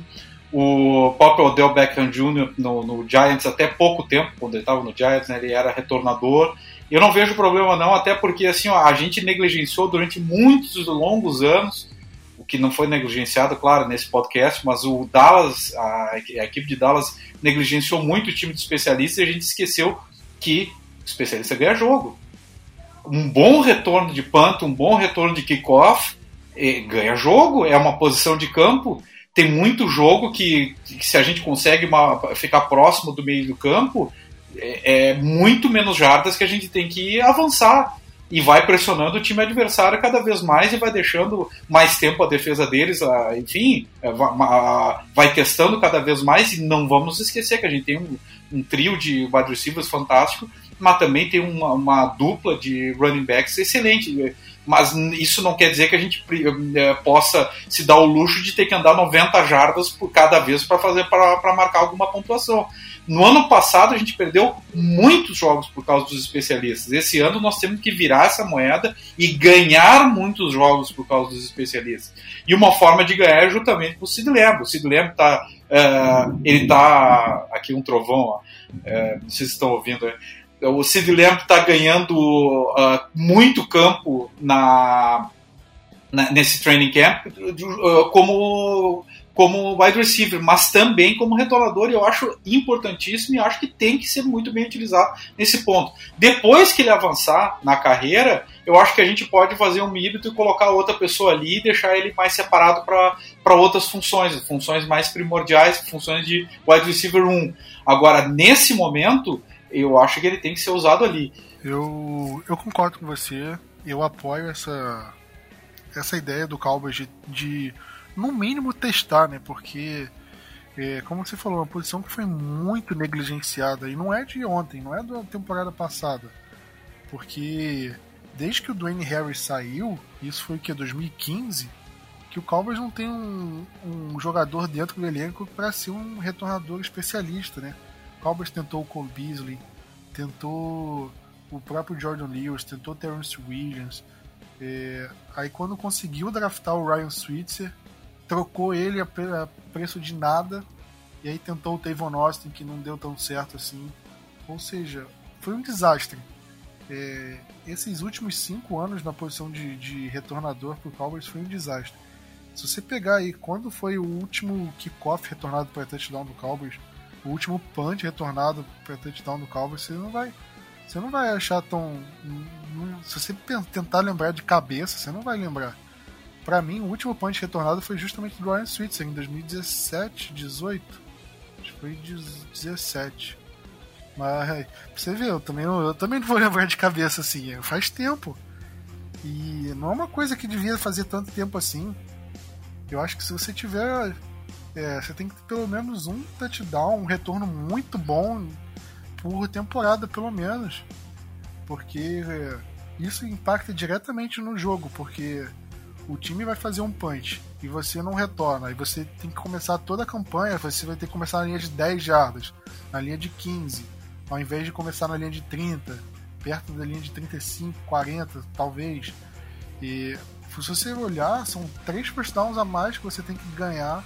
O Pop Odell Beckham Júnior no, no Giants até pouco tempo, quando ele estava no Giants, né, ele era retornador. Eu não vejo problema não, até porque assim, ó, a gente negligenciou durante muitos longos anos, o que não foi negligenciado, claro, nesse podcast, mas o Dallas, a, a equipe de Dallas negligenciou muito o time de especialistas e a gente esqueceu que o especialista ganha jogo. Um bom retorno de punt, um bom retorno de kickoff, é, ganha jogo, é uma posição de campo. Tem muito jogo que, que se a gente consegue uma, ficar próximo do meio do campo, é, é muito menos jardas que a gente tem que avançar. E vai pressionando o time adversário cada vez mais e vai deixando mais tempo a defesa deles, a, enfim, a, vai testando cada vez mais. E não vamos esquecer que a gente tem um, um trio de wide receivers fantástico, mas também tem uma, uma dupla de running backs excelente. Mas isso não quer dizer que a gente possa se dar o luxo de ter que andar noventa jardas por cada vez para fazer para marcar alguma pontuação. No ano passado a gente perdeu muitos jogos por causa dos especialistas. Esse ano nós temos que virar essa moeda e ganhar muitos jogos por causa dos especialistas. E uma forma de ganhar é justamente com o CeeDee Lamb. O CeeDee Lamb tá, uh, ele tá aqui um trovão, ó. Uh, não sei se vocês estão ouvindo, né? O CeeDee Lamb está ganhando uh, muito campo na, na, nesse training camp uh, como, como wide receiver, mas também como retornador. Eu acho importantíssimo e acho que tem que ser muito bem utilizado nesse ponto. Depois que ele avançar na carreira, eu acho que a gente pode fazer um híbrido e colocar outra pessoa ali e deixar ele mais separado para outras funções, funções mais primordiais, funções de wide receiver um. Agora, nesse momento, eu acho que ele tem que ser usado ali. Eu, eu concordo com você. Eu apoio essa, essa ideia do Cowboys de, de, no mínimo, testar, né? Porque, é, como você falou, uma posição que foi muito negligenciada. E não é de ontem, não é da temporada passada. Porque desde que o Dwayne Harris saiu, isso foi o que, dois mil e quinze, que o Cowboys não tem um, um jogador dentro do elenco para ser um retornador especialista, né? O Cowboys tentou o Cole Beasley, tentou o próprio Jordan Lewis, tentou Terrence Williams. É, aí quando conseguiu draftar o Ryan Switzer, trocou ele a, pre- a preço de nada, e aí tentou o Tavon Austin, que não deu tão certo assim. Ou seja, foi um desastre. é, esses últimos cinco anos na posição de, de retornador pro Cowboys foi um desastre. Se você pegar aí quando foi o último kickoff retornado para touchdown do Cowboys, o último punt retornado para touchdown do Cowboys, você não vai, você não vai achar tão... Não, se você tentar lembrar de cabeça, você não vai lembrar. Para mim, o último punt retornado foi justamente do Ryan Switzer em dois mil e dezessete, dezoito. Acho que foi dezessete. Mas, pra você ver, eu também, não, eu também não vou lembrar de cabeça assim. Faz tempo. E não é uma coisa que devia fazer tanto tempo assim. Eu acho que se você tiver... É, você tem que ter pelo menos um touchdown, um retorno muito bom por temporada, pelo menos. Porque é, isso impacta diretamente no jogo, porque o time vai fazer um punch e você não retorna, e você tem que começar toda a campanha, você vai ter que começar na linha de dez jardas, na linha de quinze, ao invés de começar na linha de trinta, perto da linha de trinta e cinco, quarenta, talvez. E se você olhar, são três first downs a mais que você tem que ganhar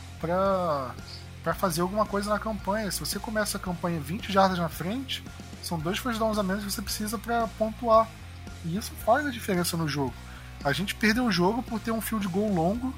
para para fazer alguma coisa na campanha. Se você começa a campanha vinte jardas na frente, são dois first downs a menos que você precisa para pontuar. E isso faz a diferença no jogo. A gente perdeu o jogo por ter um field goal longo,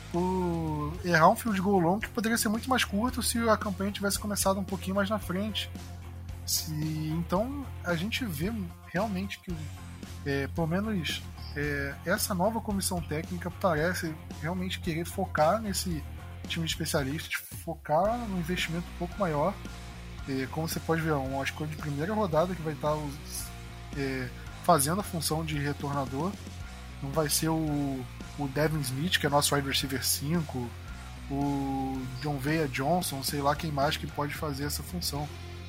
por errar um field goal longo que poderia ser muito mais curto se a campanha tivesse começado um pouquinho mais na frente. Se, então a gente vê realmente que é, pelo menos é, essa nova comissão técnica parece realmente querer focar nesse time de especialistas, focar no investimento um pouco maior. É, como você pode ver, uma escolha de primeira rodada que vai estar os, é, fazendo a função de retornador. Não vai ser o, o Devin Smith, que é nosso wide receiver cinco, o John Veia Johnson, sei lá quem mais que pode fazer essa função.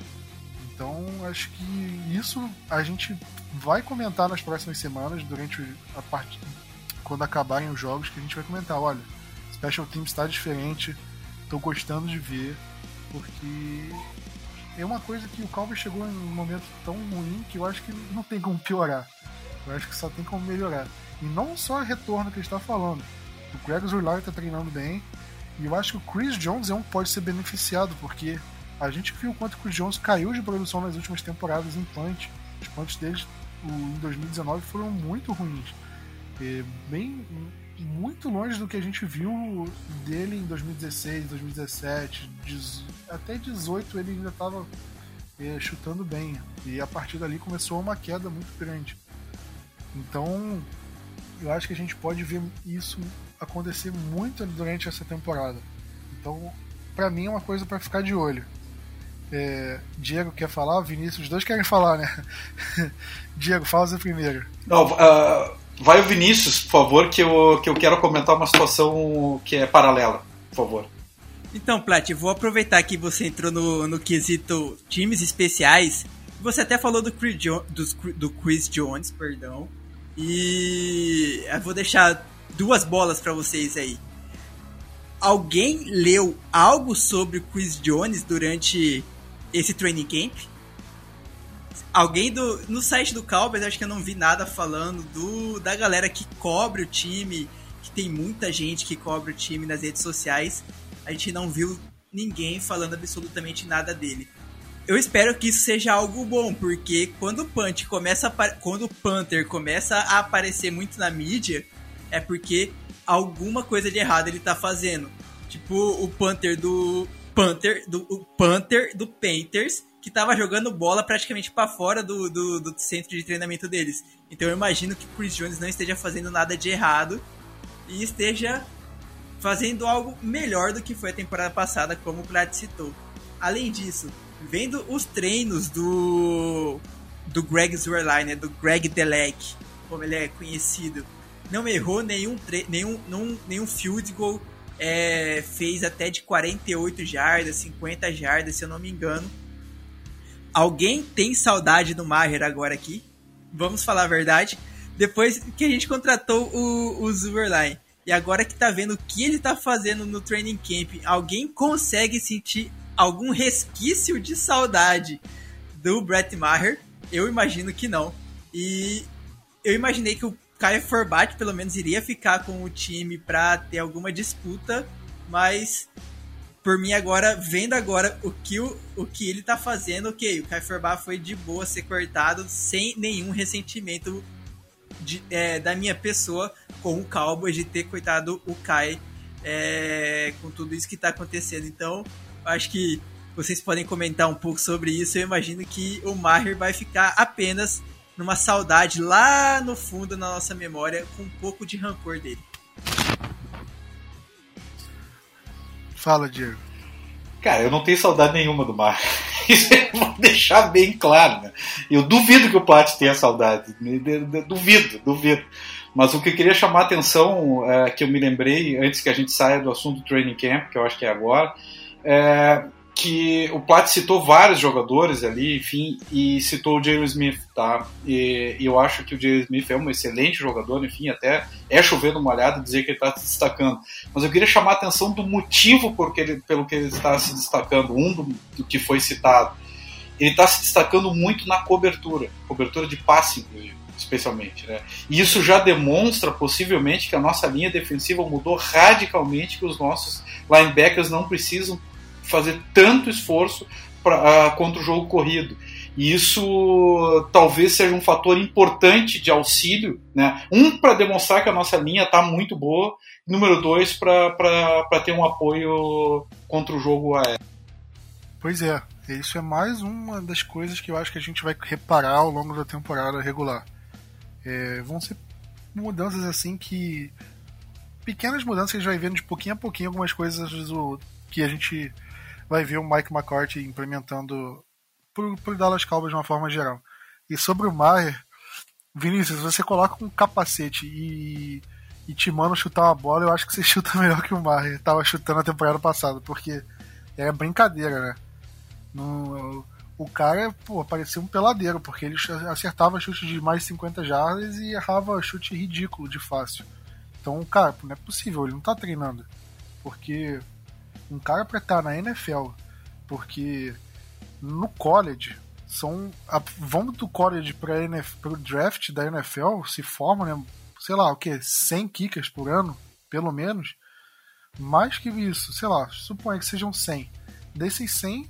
Então acho que isso a gente vai comentar nas próximas semanas, durante a parte, quando acabarem os jogos, que a gente vai comentar, olha, Special Teams está diferente, estou gostando de ver, porque é uma coisa que o Cowboys chegou em um momento tão ruim que eu acho que não tem como piorar, eu acho que só tem como melhorar. E não só o retorno que ele está falando, o Greg Zuerlein está treinando bem, e eu acho que o Chris Jones é um que pode ser beneficiado, porque a gente viu o quanto o Chris Jones caiu de produção nas últimas temporadas em punch. Os punts deles em dois mil e dezenove foram muito ruins, é, bem, muito longe do que a gente viu dele em dois mil e dezesseis, dois mil e dezessete, até dezoito ele ainda estava é, chutando bem, e a partir dali começou uma queda muito grande. Então eu acho que a gente pode ver isso acontecer muito durante essa temporada. Então, pra mim é uma coisa pra ficar de olho. É, Diego quer falar? Vinícius, os dois querem falar, né? Diego, fala você primeiro. Não, uh, vai o Vinícius, por favor, que eu, que eu quero comentar uma situação que é paralela, por favor. Então, Plat, vou aproveitar que você entrou no, no quesito times especiais. Você até falou do Chris, jo- do, do Chris Jones, perdão. E eu vou deixar duas bolas pra vocês aí. Alguém leu algo sobre o Chris Jones durante esse training camp? Alguém do, no site do Cowboys, acho que eu não vi nada falando do, da galera que cobre o time, que tem muita gente que cobre o time nas redes sociais. A gente não viu ninguém falando absolutamente nada dele. Eu espero que isso seja algo bom, porque quando o Punch começa a, quando o Panther começa a aparecer muito na mídia, é porque alguma coisa de errado ele tá fazendo. Tipo o Panther do Panther do o Panther do Panthers, que tava jogando bola praticamente para fora do, do, do centro de treinamento deles. Então eu imagino que o Chris Jones não esteja fazendo nada de errado e esteja fazendo algo melhor do que foi a temporada passada, como o Plat citou. Além disso, vendo os treinos do do Greg Zuerlein, né, do Greg Delec, como ele é conhecido, não errou nenhum, tre- nenhum, nenhum, nenhum field goal, é, fez até de quarenta e oito jardas, cinquenta jardas, se eu não me engano. Alguém tem saudade do Maher agora aqui? Vamos falar a verdade. Depois que a gente contratou o, o Zuerlein, e agora que tá vendo o que ele tá fazendo no training camp, alguém consegue sentir algum resquício de saudade do Brett Maher? Eu imagino que não. E eu imaginei que o Kyle Forbat pelo menos iria ficar com o time para ter alguma disputa, mas por mim agora, vendo agora o que, o, o que ele tá fazendo, ok, o Kai Forbath foi de boa ser cortado sem nenhum ressentimento de, é, da minha pessoa com o Cowboys de ter coitado o Kai é, com tudo isso que tá acontecendo. Então, acho que vocês podem comentar um pouco sobre isso. Eu imagino que o Maher vai ficar apenas numa saudade lá no fundo na nossa memória, com um pouco de rancor dele. Fala, Diego. Cara, eu não tenho saudade nenhuma do Maher. Isso eu vou deixar bem claro, né? Eu duvido que o Plat tenha saudade. Duvido, duvido. Mas o que eu queria chamar a atenção, é, que eu me lembrei, antes que a gente saia do assunto do training camp, que eu acho que é agora, é que o Plat citou vários jogadores ali, enfim, e citou o Jalen Smith, tá? E, e eu acho que o Jalen Smith é um excelente jogador, enfim, até é chovendo molhado dizer que ele está se destacando. Mas eu queria chamar a atenção do motivo por que ele, pelo que ele está se destacando, um do, do que foi citado. Ele está se destacando muito na cobertura, cobertura de passe, inclusive, especialmente, né? E isso já demonstra, possivelmente, que a nossa linha defensiva mudou radicalmente, que os nossos linebackers não precisam fazer tanto esforço pra, uh, contra o jogo corrido. E isso talvez seja um fator importante de auxílio, né? Um, para demonstrar que a nossa linha está muito boa, número dois, para ter um apoio contra o jogo aéreo. Pois é, isso é mais uma das coisas que eu acho que a gente vai reparar ao longo da temporada regular. É, vão ser mudanças assim que... pequenas mudanças que a gente vai vendo de pouquinho a pouquinho, algumas coisas do, que a gente vai ver o Mike McCarthy implementando pro, pro Dallas Cowboys de uma forma geral. E sobre o Maher, Vinícius, se você coloca um capacete e, e te manda chutar uma bola, eu acho que você chuta melhor que o Maher tava chutando a temporada passada, porque é brincadeira, né? No, o cara, pô, parecia um peladeiro, porque ele acertava chute de mais de cinquenta jardas e errava chute ridículo de fácil. Então, cara, não é possível, ele não tá treinando. Porque um cara pra estar na N F L, porque no college, são, a, vamos do college pra N F, pro draft da N F L, se formam, né, sei lá, o que, cem kickers por ano, pelo menos. Mais que isso, sei lá, suponha que sejam cem. Desses cem,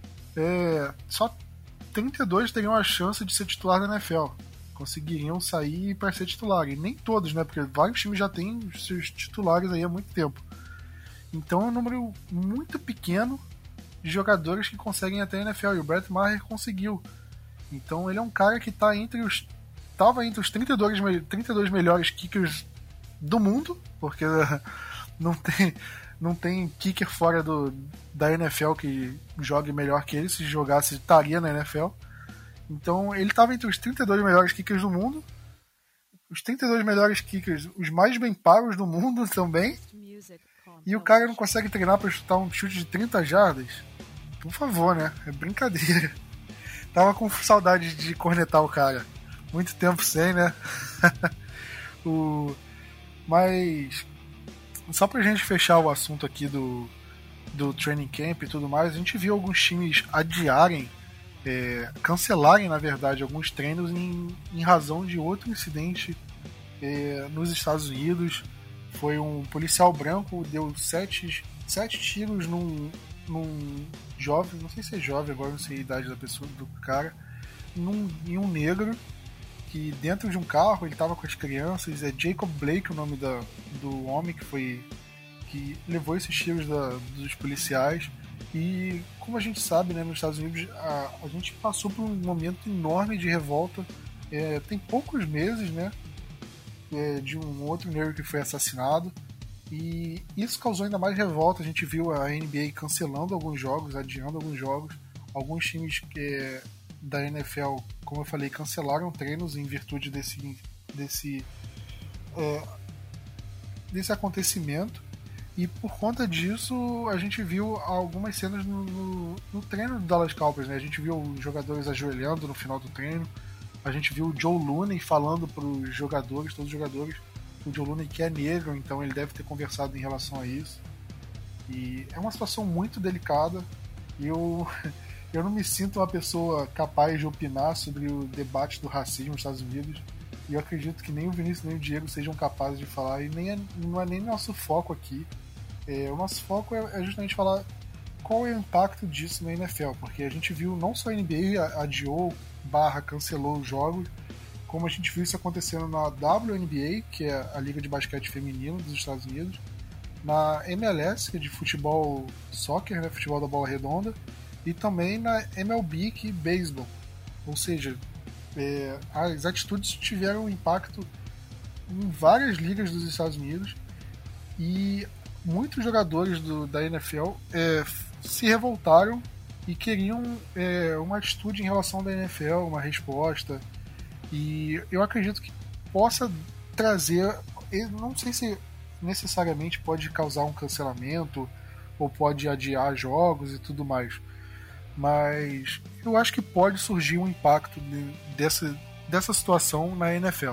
é, só trinta e dois teriam a chance de ser titular da N F L. Conseguiriam sair para ser titular. E nem todos, né? Porque vários times já têm os seus titulares aí há muito tempo. Então é um número muito pequeno de jogadores que conseguem até a N F L. E o Brett Maher conseguiu. Então ele é um cara que tá entre os. Tava entre os trinta e dois, trinta e dois melhores kickers do mundo. Porque não tem, não tem kicker fora do, da N F L que jogue melhor que ele. Se jogasse, estaria na N F L. Então ele estava entre os trinta e dois melhores kickers do mundo, os trinta e dois melhores kickers, os mais bem pagos do mundo também, e o cara não consegue treinar para chutar um chute de trinta jardas? Por favor, né? É brincadeira. Tava com saudade de cornetar o cara. Muito tempo sem, né? o... Mas só pra gente fechar o assunto aqui do, do training camp e tudo mais, a gente viu alguns times adiarem, É, cancelarem, na verdade, alguns treinos em, em razão de outro incidente é, nos Estados Unidos. Foi um policial branco, deu sete, sete tiros num, num jovem, não sei se é jovem agora, não sei a idade da pessoa, do cara, num, em um negro, que dentro de um carro, ele estava com as crianças. É Jacob Blake o nome da, do homem que foi que levou esses tiros da, dos policiais. E como a gente sabe, né, nos Estados Unidos a, a gente passou por um momento enorme de revolta. É, tem poucos meses, né, é, de um outro negro que foi assassinado, e isso causou ainda mais revolta. A gente viu a N B A cancelando alguns jogos, adiando alguns jogos. Alguns times que, da N F L, como eu falei, cancelaram treinos em virtude desse, desse, é, desse acontecimento. E por conta disso, a gente viu algumas cenas no, no, no treino do Dallas Cowboys, né? A gente viu os jogadores ajoelhando no final do treino. A gente viu o Joe Looney falando para os jogadores, todos os jogadores. O Joe Looney que é negro, então ele deve ter conversado em relação a isso. E é uma situação muito delicada. E eu, eu não me sinto uma pessoa capaz de opinar sobre o debate do racismo nos Estados Unidos. E eu acredito que nem o Vinícius nem o Diego sejam capazes de falar. E nem é, não é nem nosso foco aqui. É, o nosso foco é, é justamente falar qual é o impacto disso na N F L, porque a gente viu não só a N B A adiou barra cancelou os jogos, como a gente viu isso acontecendo na W N B A, que é a Liga de Basquete Feminino dos Estados Unidos, na M L S, que é de futebol soccer, né, futebol da bola redonda, e também na M L B, que é beisebol. Ou seja, é, as atitudes tiveram impacto em várias ligas dos Estados Unidos e muitos jogadores do, da N F L é, se revoltaram e queriam é, uma atitude em relação da N F L, uma resposta. E eu acredito que possa trazer, não sei se necessariamente pode causar um cancelamento ou pode adiar jogos e tudo mais, mas eu acho que pode surgir um impacto de, dessa, dessa situação na N F L.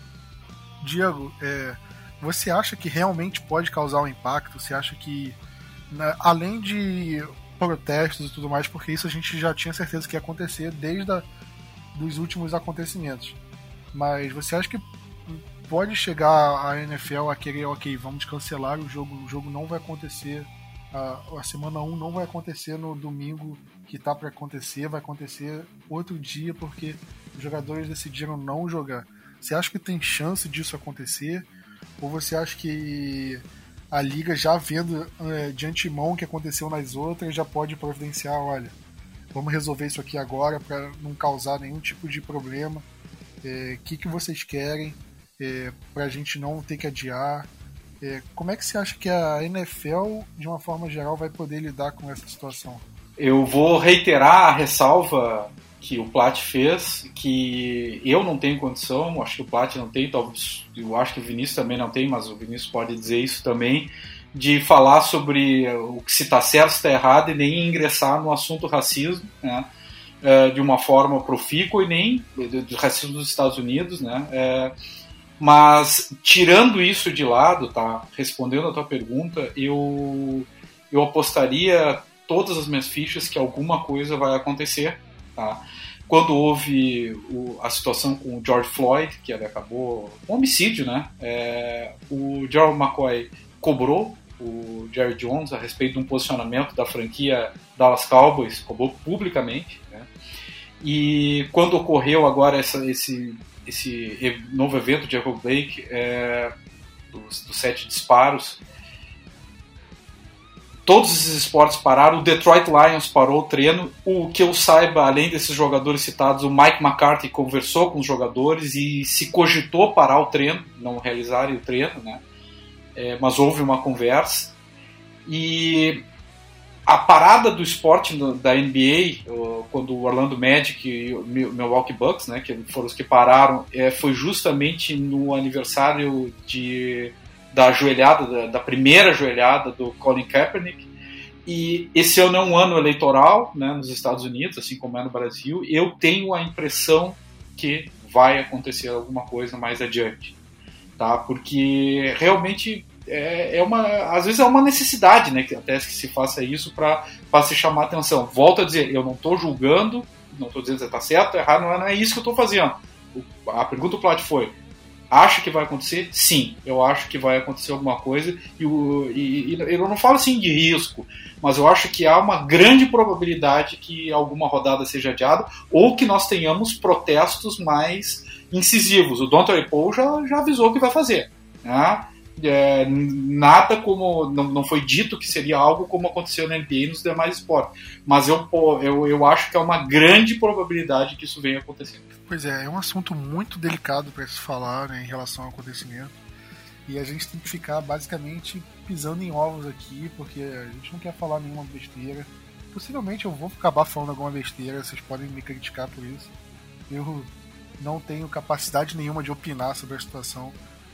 Diego, é, você acha que realmente pode causar um impacto? Você acha que, né, além de protestos e tudo mais, porque isso a gente já tinha certeza que ia acontecer desde a, dos últimos acontecimentos, mas você acha que pode chegar a N F L a querer, ok, vamos cancelar o jogo, o jogo não vai acontecer, a, a semana um não vai acontecer no domingo que tá para acontecer, vai acontecer outro dia porque os jogadores decidiram não jogar. Você acha que tem chance disso acontecer? Ou você acha que a liga, já vendo é, de antemão o que aconteceu nas outras, já pode providenciar, olha, vamos resolver isso aqui agora para não causar nenhum tipo de problema? O é, que, que vocês querem é, para a gente não ter que adiar? É, como é que você acha que a N F L, de uma forma geral, vai poder lidar com essa situação? Eu vou reiterar a ressalva que o Plat fez, que eu não tenho condição, acho que o Plat não tem, talvez, eu acho que o Vinícius também não tem, mas o Vinícius pode dizer isso também, de falar sobre o que se está certo, se está errado, e nem ingressar no assunto racismo, né, de uma forma profícua, e nem do racismo dos Estados Unidos, né, é, mas tirando isso de lado, tá, respondendo a tua pergunta, eu, eu apostaria todas as minhas fichas que alguma coisa vai acontecer. Tá? Quando houve o, a situação com o George Floyd, que ele acabou um homicídio, né? É, o Gerald McCoy cobrou o Jerry Jones a respeito de um posicionamento da franquia Dallas Cowboys, cobrou publicamente, né? E quando ocorreu agora essa, esse, esse novo evento de Jacob Blake, é, dos, dos sete disparos, todos esses esportes pararam, o Detroit Lions parou o treino. O que eu saiba, além desses jogadores citados, o Mike McCarthy conversou com os jogadores e se cogitou parar o treino, não realizarem o treino, né? É, mas houve uma conversa. E a parada do esporte da N B A, quando o Orlando Magic e o Milwaukee Bucks, né, que foram os que pararam, é, foi justamente no aniversário de... da ajoelhada, da, da primeira ajoelhada do Colin Kaepernick, e esse ano é um ano eleitoral, né, nos Estados Unidos, assim como é no Brasil. Eu tenho a impressão que vai acontecer alguma coisa mais adiante, tá? Porque realmente é, é uma, às vezes é uma necessidade, né, que até que se faça isso para se chamar a atenção. Volto a dizer, eu não estou julgando, não estou dizendo se está certo ou errado, não é, não é isso que eu estou fazendo. O, a pergunta do Plat foi: acho que vai acontecer? Sim, eu acho que vai acontecer alguma coisa, e, o, e, e eu não falo assim de risco, mas eu acho que há uma grande probabilidade que alguma rodada seja adiada, ou que nós tenhamos protestos mais incisivos. O Donta Paul já, já avisou o que vai fazer, né? É, nada como, não, não foi dito que seria algo como aconteceu na N B A e nos demais esportes, mas eu, eu, eu acho que é uma grande probabilidade que isso venha acontecer. Pois é, é um assunto muito delicado para se falar, né, em relação ao acontecimento, e a gente tem que ficar basicamente pisando em ovos aqui, porque a gente não quer falar nenhuma besteira. Possivelmente eu vou acabar falando alguma besteira, vocês podem me criticar por isso. Eu não tenho capacidade nenhuma de opinar sobre a situação,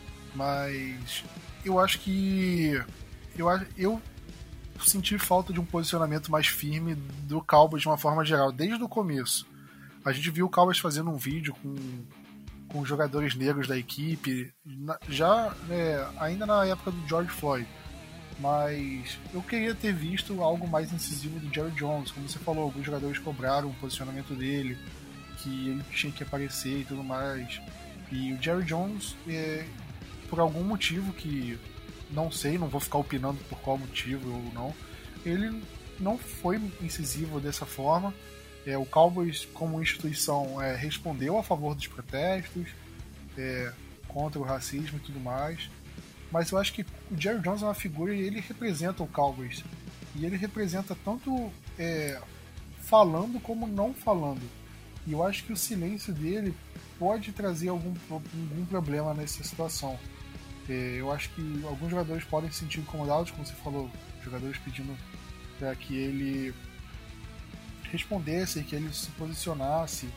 mas eu acho que eu, eu senti falta de um posicionamento mais firme do Cowboys de uma forma geral, desde o começo. A gente viu o Cowboys fazendo um vídeo com, com os jogadores negros da equipe, já né, ainda na época do George Floyd, mas eu queria ter visto algo mais incisivo do Jerry Jones. Como você falou, alguns jogadores cobraram o posicionamento dele, que ele tinha que aparecer e tudo mais, e o Jerry Jones, é, por algum motivo que não sei, não vou ficar opinando por qual motivo ou não, ele não foi incisivo dessa forma. É, o Cowboys, como instituição, é, respondeu a favor dos protestos, é, contra o racismo e tudo mais. Mas eu acho que o Jerry Jones é uma figura e ele representa o Cowboys. E ele representa tanto é, falando como não falando. E eu acho que o silêncio dele pode trazer algum, algum problema nessa situação. É, eu acho que alguns jogadores podem se sentir incomodados, como você falou, jogadores pedindo para que ele respondesse, que ele se posicionasse.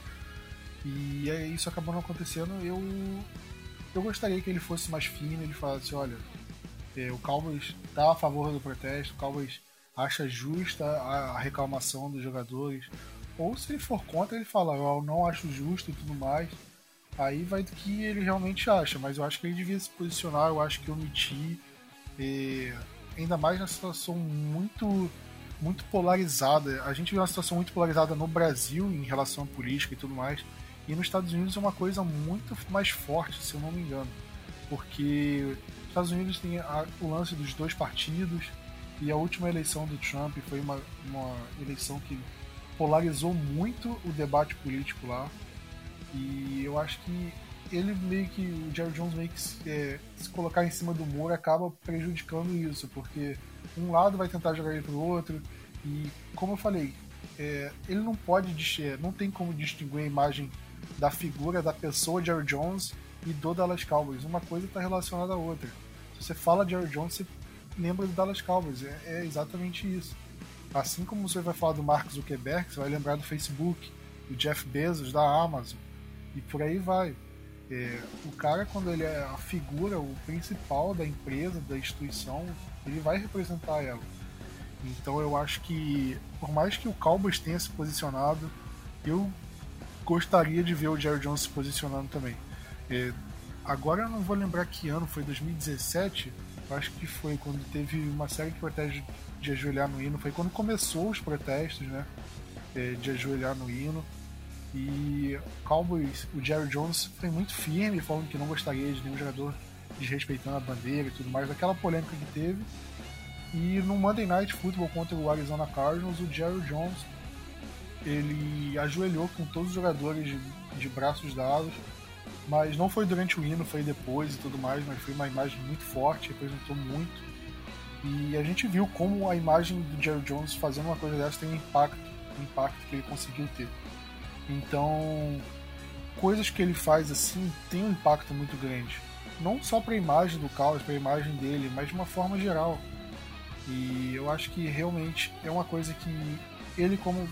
E é, isso acabou não acontecendo. Eu, eu gostaria que ele fosse mais fino, ele falasse, olha, é, o Cowboys está a favor do protesto, o Cowboys acha justa a, a reclamação dos jogadores. Ou se ele for contra, ele fala, eu não acho justo e tudo mais. Aí vai do que ele realmente acha, mas eu acho que ele devia se posicionar, eu acho que omitir, é, ainda mais na situação muito, muito polarizada. A gente vê uma situação muito polarizada no Brasil em relação à política e tudo mais, e nos Estados Unidos é uma coisa muito mais forte, se eu não me engano, porque os Estados Unidos tem a, o lance dos dois partidos, e a última eleição do Trump foi uma, uma eleição que polarizou muito o debate político lá. E eu acho que ele meio que, o Jerry Jones meio que é, se colocar em cima do muro acaba prejudicando isso, porque um lado vai tentar jogar ele pro outro, e como eu falei, é, ele não pode, não tem como distinguir a imagem da figura da pessoa Jerry Jones e do Dallas Cowboys. Uma coisa está relacionada à outra. Se você fala Jerry Jones, você lembra do Dallas Cowboys, é, é exatamente isso. Assim como você vai falar do Mark Zuckerberg, você vai lembrar do Facebook, do Jeff Bezos, da Amazon, e por aí vai. É, o cara, quando ele é a figura, o principal da empresa, da instituição, ele vai representar ela. Então eu acho que, por mais que o Cowboys tenha se posicionado, eu gostaria de ver o Jerry Jones se posicionando também. É, agora eu não vou lembrar que ano, foi dois mil e dezessete, eu acho que foi quando teve uma série de protestos de ajoelhar no hino, foi quando começou os protestos, né, é, de ajoelhar no hino. E o Cowboys, o Jerry Jones foi muito firme, falando que não gostaria de nenhum jogador desrespeitando a bandeira e tudo mais, daquela polêmica que teve. E no Monday Night Football contra o Arizona Cardinals, o Jerry Jones ele ajoelhou com todos os jogadores de, de braços dados, mas não foi durante o hino, foi depois e tudo mais, mas foi uma imagem muito forte, representou muito. E a gente viu como a imagem do Jerry Jones fazendo uma coisa dessa tem um impacto, um impacto que ele conseguiu ter. Então, coisas que ele faz assim tem um impacto muito grande. Não só para a imagem do Cowboys, para a imagem dele, mas de uma forma geral. E eu acho que realmente é uma coisa que ele, como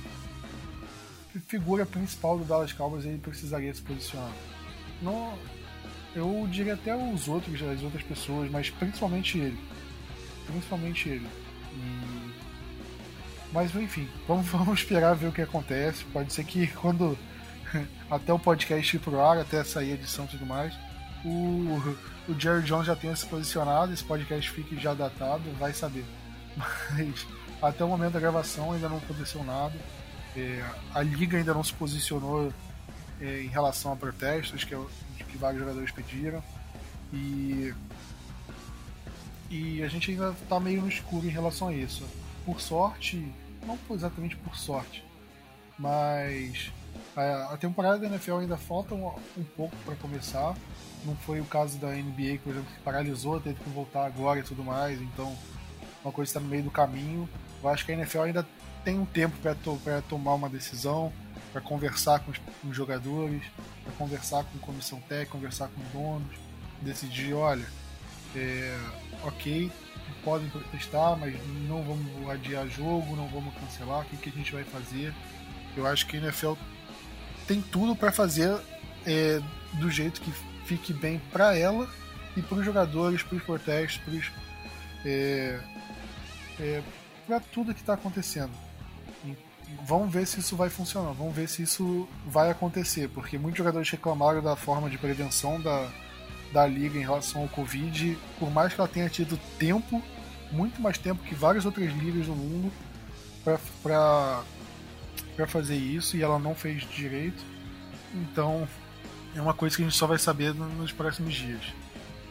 figura principal do Dallas Cowboys, ele precisaria se posicionar. Não, eu diria até os outros, as outras pessoas, mas principalmente ele. Principalmente ele. E... Mas enfim, vamos, vamos esperar ver o que acontece. Pode ser que quando até o podcast ir pro ar, até sair a edição e tudo mais, o, o Jerry Jones já tenha se posicionado, esse podcast fique já datado, vai saber. Mas até o momento da gravação ainda não aconteceu nada. É, a liga ainda não se posicionou é, em relação a protestos que, que vários jogadores pediram. E, e a gente ainda está meio no escuro em relação a isso. Por sorte, não exatamente por sorte, mas a, a temporada da N F L ainda falta um, um pouco para começar. Não foi o caso da N B A, por exemplo, que paralisou, teve que voltar agora e tudo mais, então uma coisa está no meio do caminho. Eu acho que a N F L ainda tem um tempo para to, tomar uma decisão, para conversar com os, com os jogadores, para conversar com a comissão técnica, conversar com os donos, decidir, olha, é, ok, podem protestar, mas não vamos adiar jogo, não vamos cancelar, o que, que a gente vai fazer? Eu acho que a N F L tem tudo para fazer é, do jeito que fique bem para ela e para os jogadores, para os protestos, para os, é, é, para tudo que está acontecendo. E vamos ver se isso vai funcionar, vamos ver se isso vai acontecer, porque muitos jogadores reclamaram da forma de prevenção da, da liga em relação ao Covid, por mais que ela tenha tido tempo, muito mais tempo que várias outras ligas no mundo para fazer isso, e ela não fez direito. Então é uma coisa que a gente só vai saber nos próximos dias.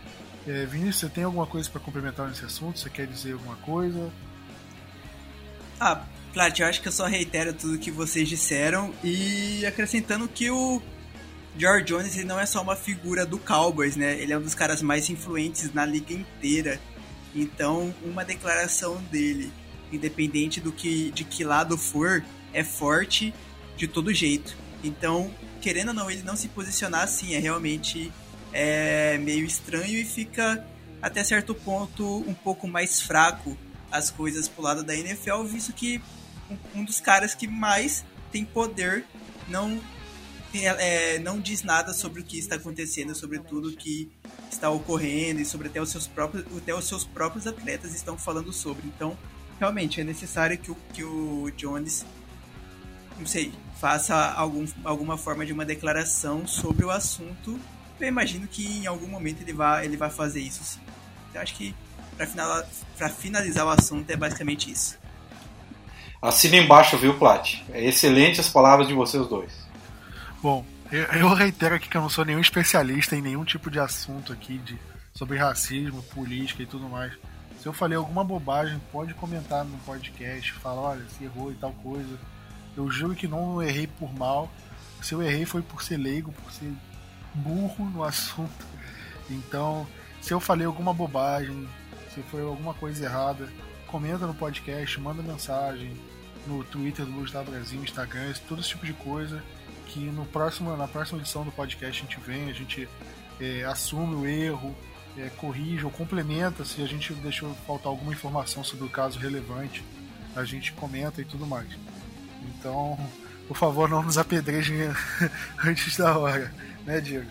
É, Vinícius, você tem alguma coisa para complementar nesse assunto? Você quer dizer alguma coisa? Ah, Plat, eu acho que eu só reitero tudo que vocês disseram e acrescentando que o George Jones ele não é só uma figura do Cowboys, né? Ele é um dos caras mais influentes na liga inteira. Então, uma declaração dele, independente do que, de que lado for, é forte de todo jeito. Então, querendo ou não, ele não se posicionar assim é realmente é, meio estranho e fica, até certo ponto, um pouco mais fraco as coisas pro lado da N F L, visto que um, um dos caras que mais tem poder não... É, não diz nada sobre o que está acontecendo, sobre tudo que está ocorrendo e sobre até os seus próprios, até os seus próprios atletas estão falando sobre. Então, realmente, é necessário que o, que o Jones, não sei, faça algum, alguma forma de uma declaração sobre o assunto. Eu imagino que em algum momento ele vai, ele vai fazer isso sim. Então, acho que para final, para finalizar o assunto é basicamente isso. Assina embaixo, viu, Plat? É excelente as palavras de vocês dois. Bom, eu, eu reitero aqui que eu não sou nenhum especialista em nenhum tipo de assunto aqui de, sobre racismo, política e tudo mais. Se eu falei alguma bobagem, pode comentar no podcast, falar, olha, se errou e tal coisa. Eu juro que não errei por mal. Se eu errei foi por ser leigo, por ser burro no assunto. Então, se eu falei alguma bobagem, se foi alguma coisa errada, comenta no podcast, manda mensagem no Twitter do Blues da Brasil, Instagram, todo esse tipo de coisa. Que no próximo, na próxima edição do podcast a gente vem, a gente é, assume o erro, é, corrige ou complementa se a gente deixou faltar alguma informação sobre o caso relevante, a gente comenta e tudo mais. Então, por favor, não nos apedrejem antes da hora, né, Diego?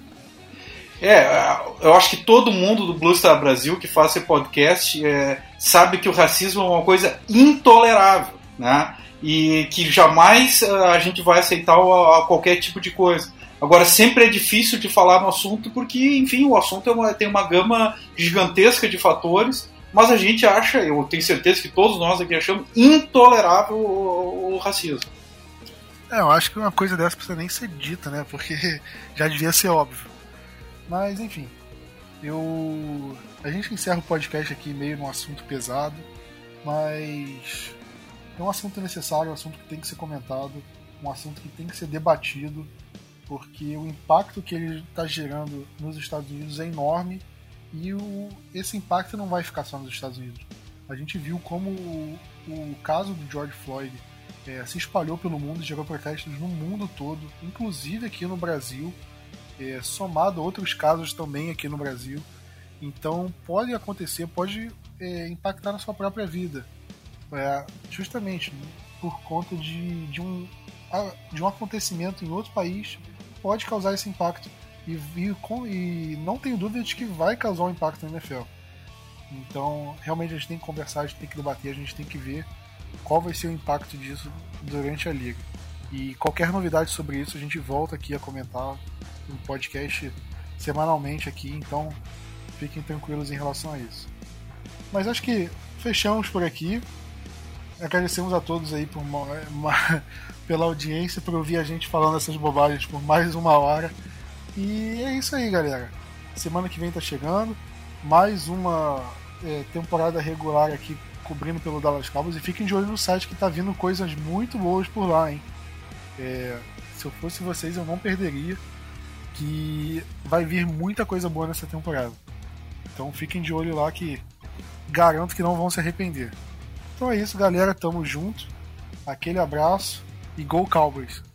É, eu acho que todo mundo do Blues Star Brasil que faz esse podcast é, sabe que o racismo é uma coisa intolerável, né? E que jamais a gente vai aceitar qualquer tipo de coisa. Agora, sempre é difícil de falar no assunto porque, enfim, o assunto é uma, tem uma gama gigantesca de fatores, mas a gente acha, eu tenho certeza que todos nós aqui achamos intolerável o, o racismo. É, eu acho que uma coisa dessa precisa nem ser dita, né? Porque já devia ser óbvio. Mas, enfim, eu... a gente encerra o podcast aqui meio num assunto pesado, mas... é um assunto necessário, um assunto que tem que ser comentado, um assunto que tem que ser debatido, porque o impacto que ele está gerando nos Estados Unidos é enorme e o, esse impacto não vai ficar só nos Estados Unidos. A gente viu como o, o caso do George Floyd é, se espalhou pelo mundo e gerou protestos no mundo todo, inclusive aqui no Brasil, é, somado a outros casos também aqui no Brasil. Então pode acontecer, pode é, impactar na sua própria vida. É, justamente por conta de, de, um, de um acontecimento em outro país pode causar esse impacto e, e, e não tenho dúvida de que vai causar um impacto na N F L. Então realmente a gente tem que conversar, a gente tem que debater, a gente tem que ver qual vai ser o impacto disso durante a liga. E qualquer novidade sobre isso a gente volta aqui a comentar no podcast semanalmente aqui, então fiquem tranquilos em relação a isso. Mas acho que fechamos por aqui. Agradecemos a todos aí por uma, uma, pela audiência, por ouvir a gente falando essas bobagens por mais uma hora. E é isso aí, galera. Semana que vem tá chegando. Mais uma é, temporada regular aqui cobrindo pelo Dallas Cowboys. E fiquem de olho no site que tá vindo coisas muito boas por lá, hein? É, se eu fosse vocês, eu não perderia. Que vai vir muita coisa boa nessa temporada. Então fiquem de olho lá que garanto que não vão se arrepender. Então é isso, galera. Tamo junto. Aquele abraço e Go Cowboys!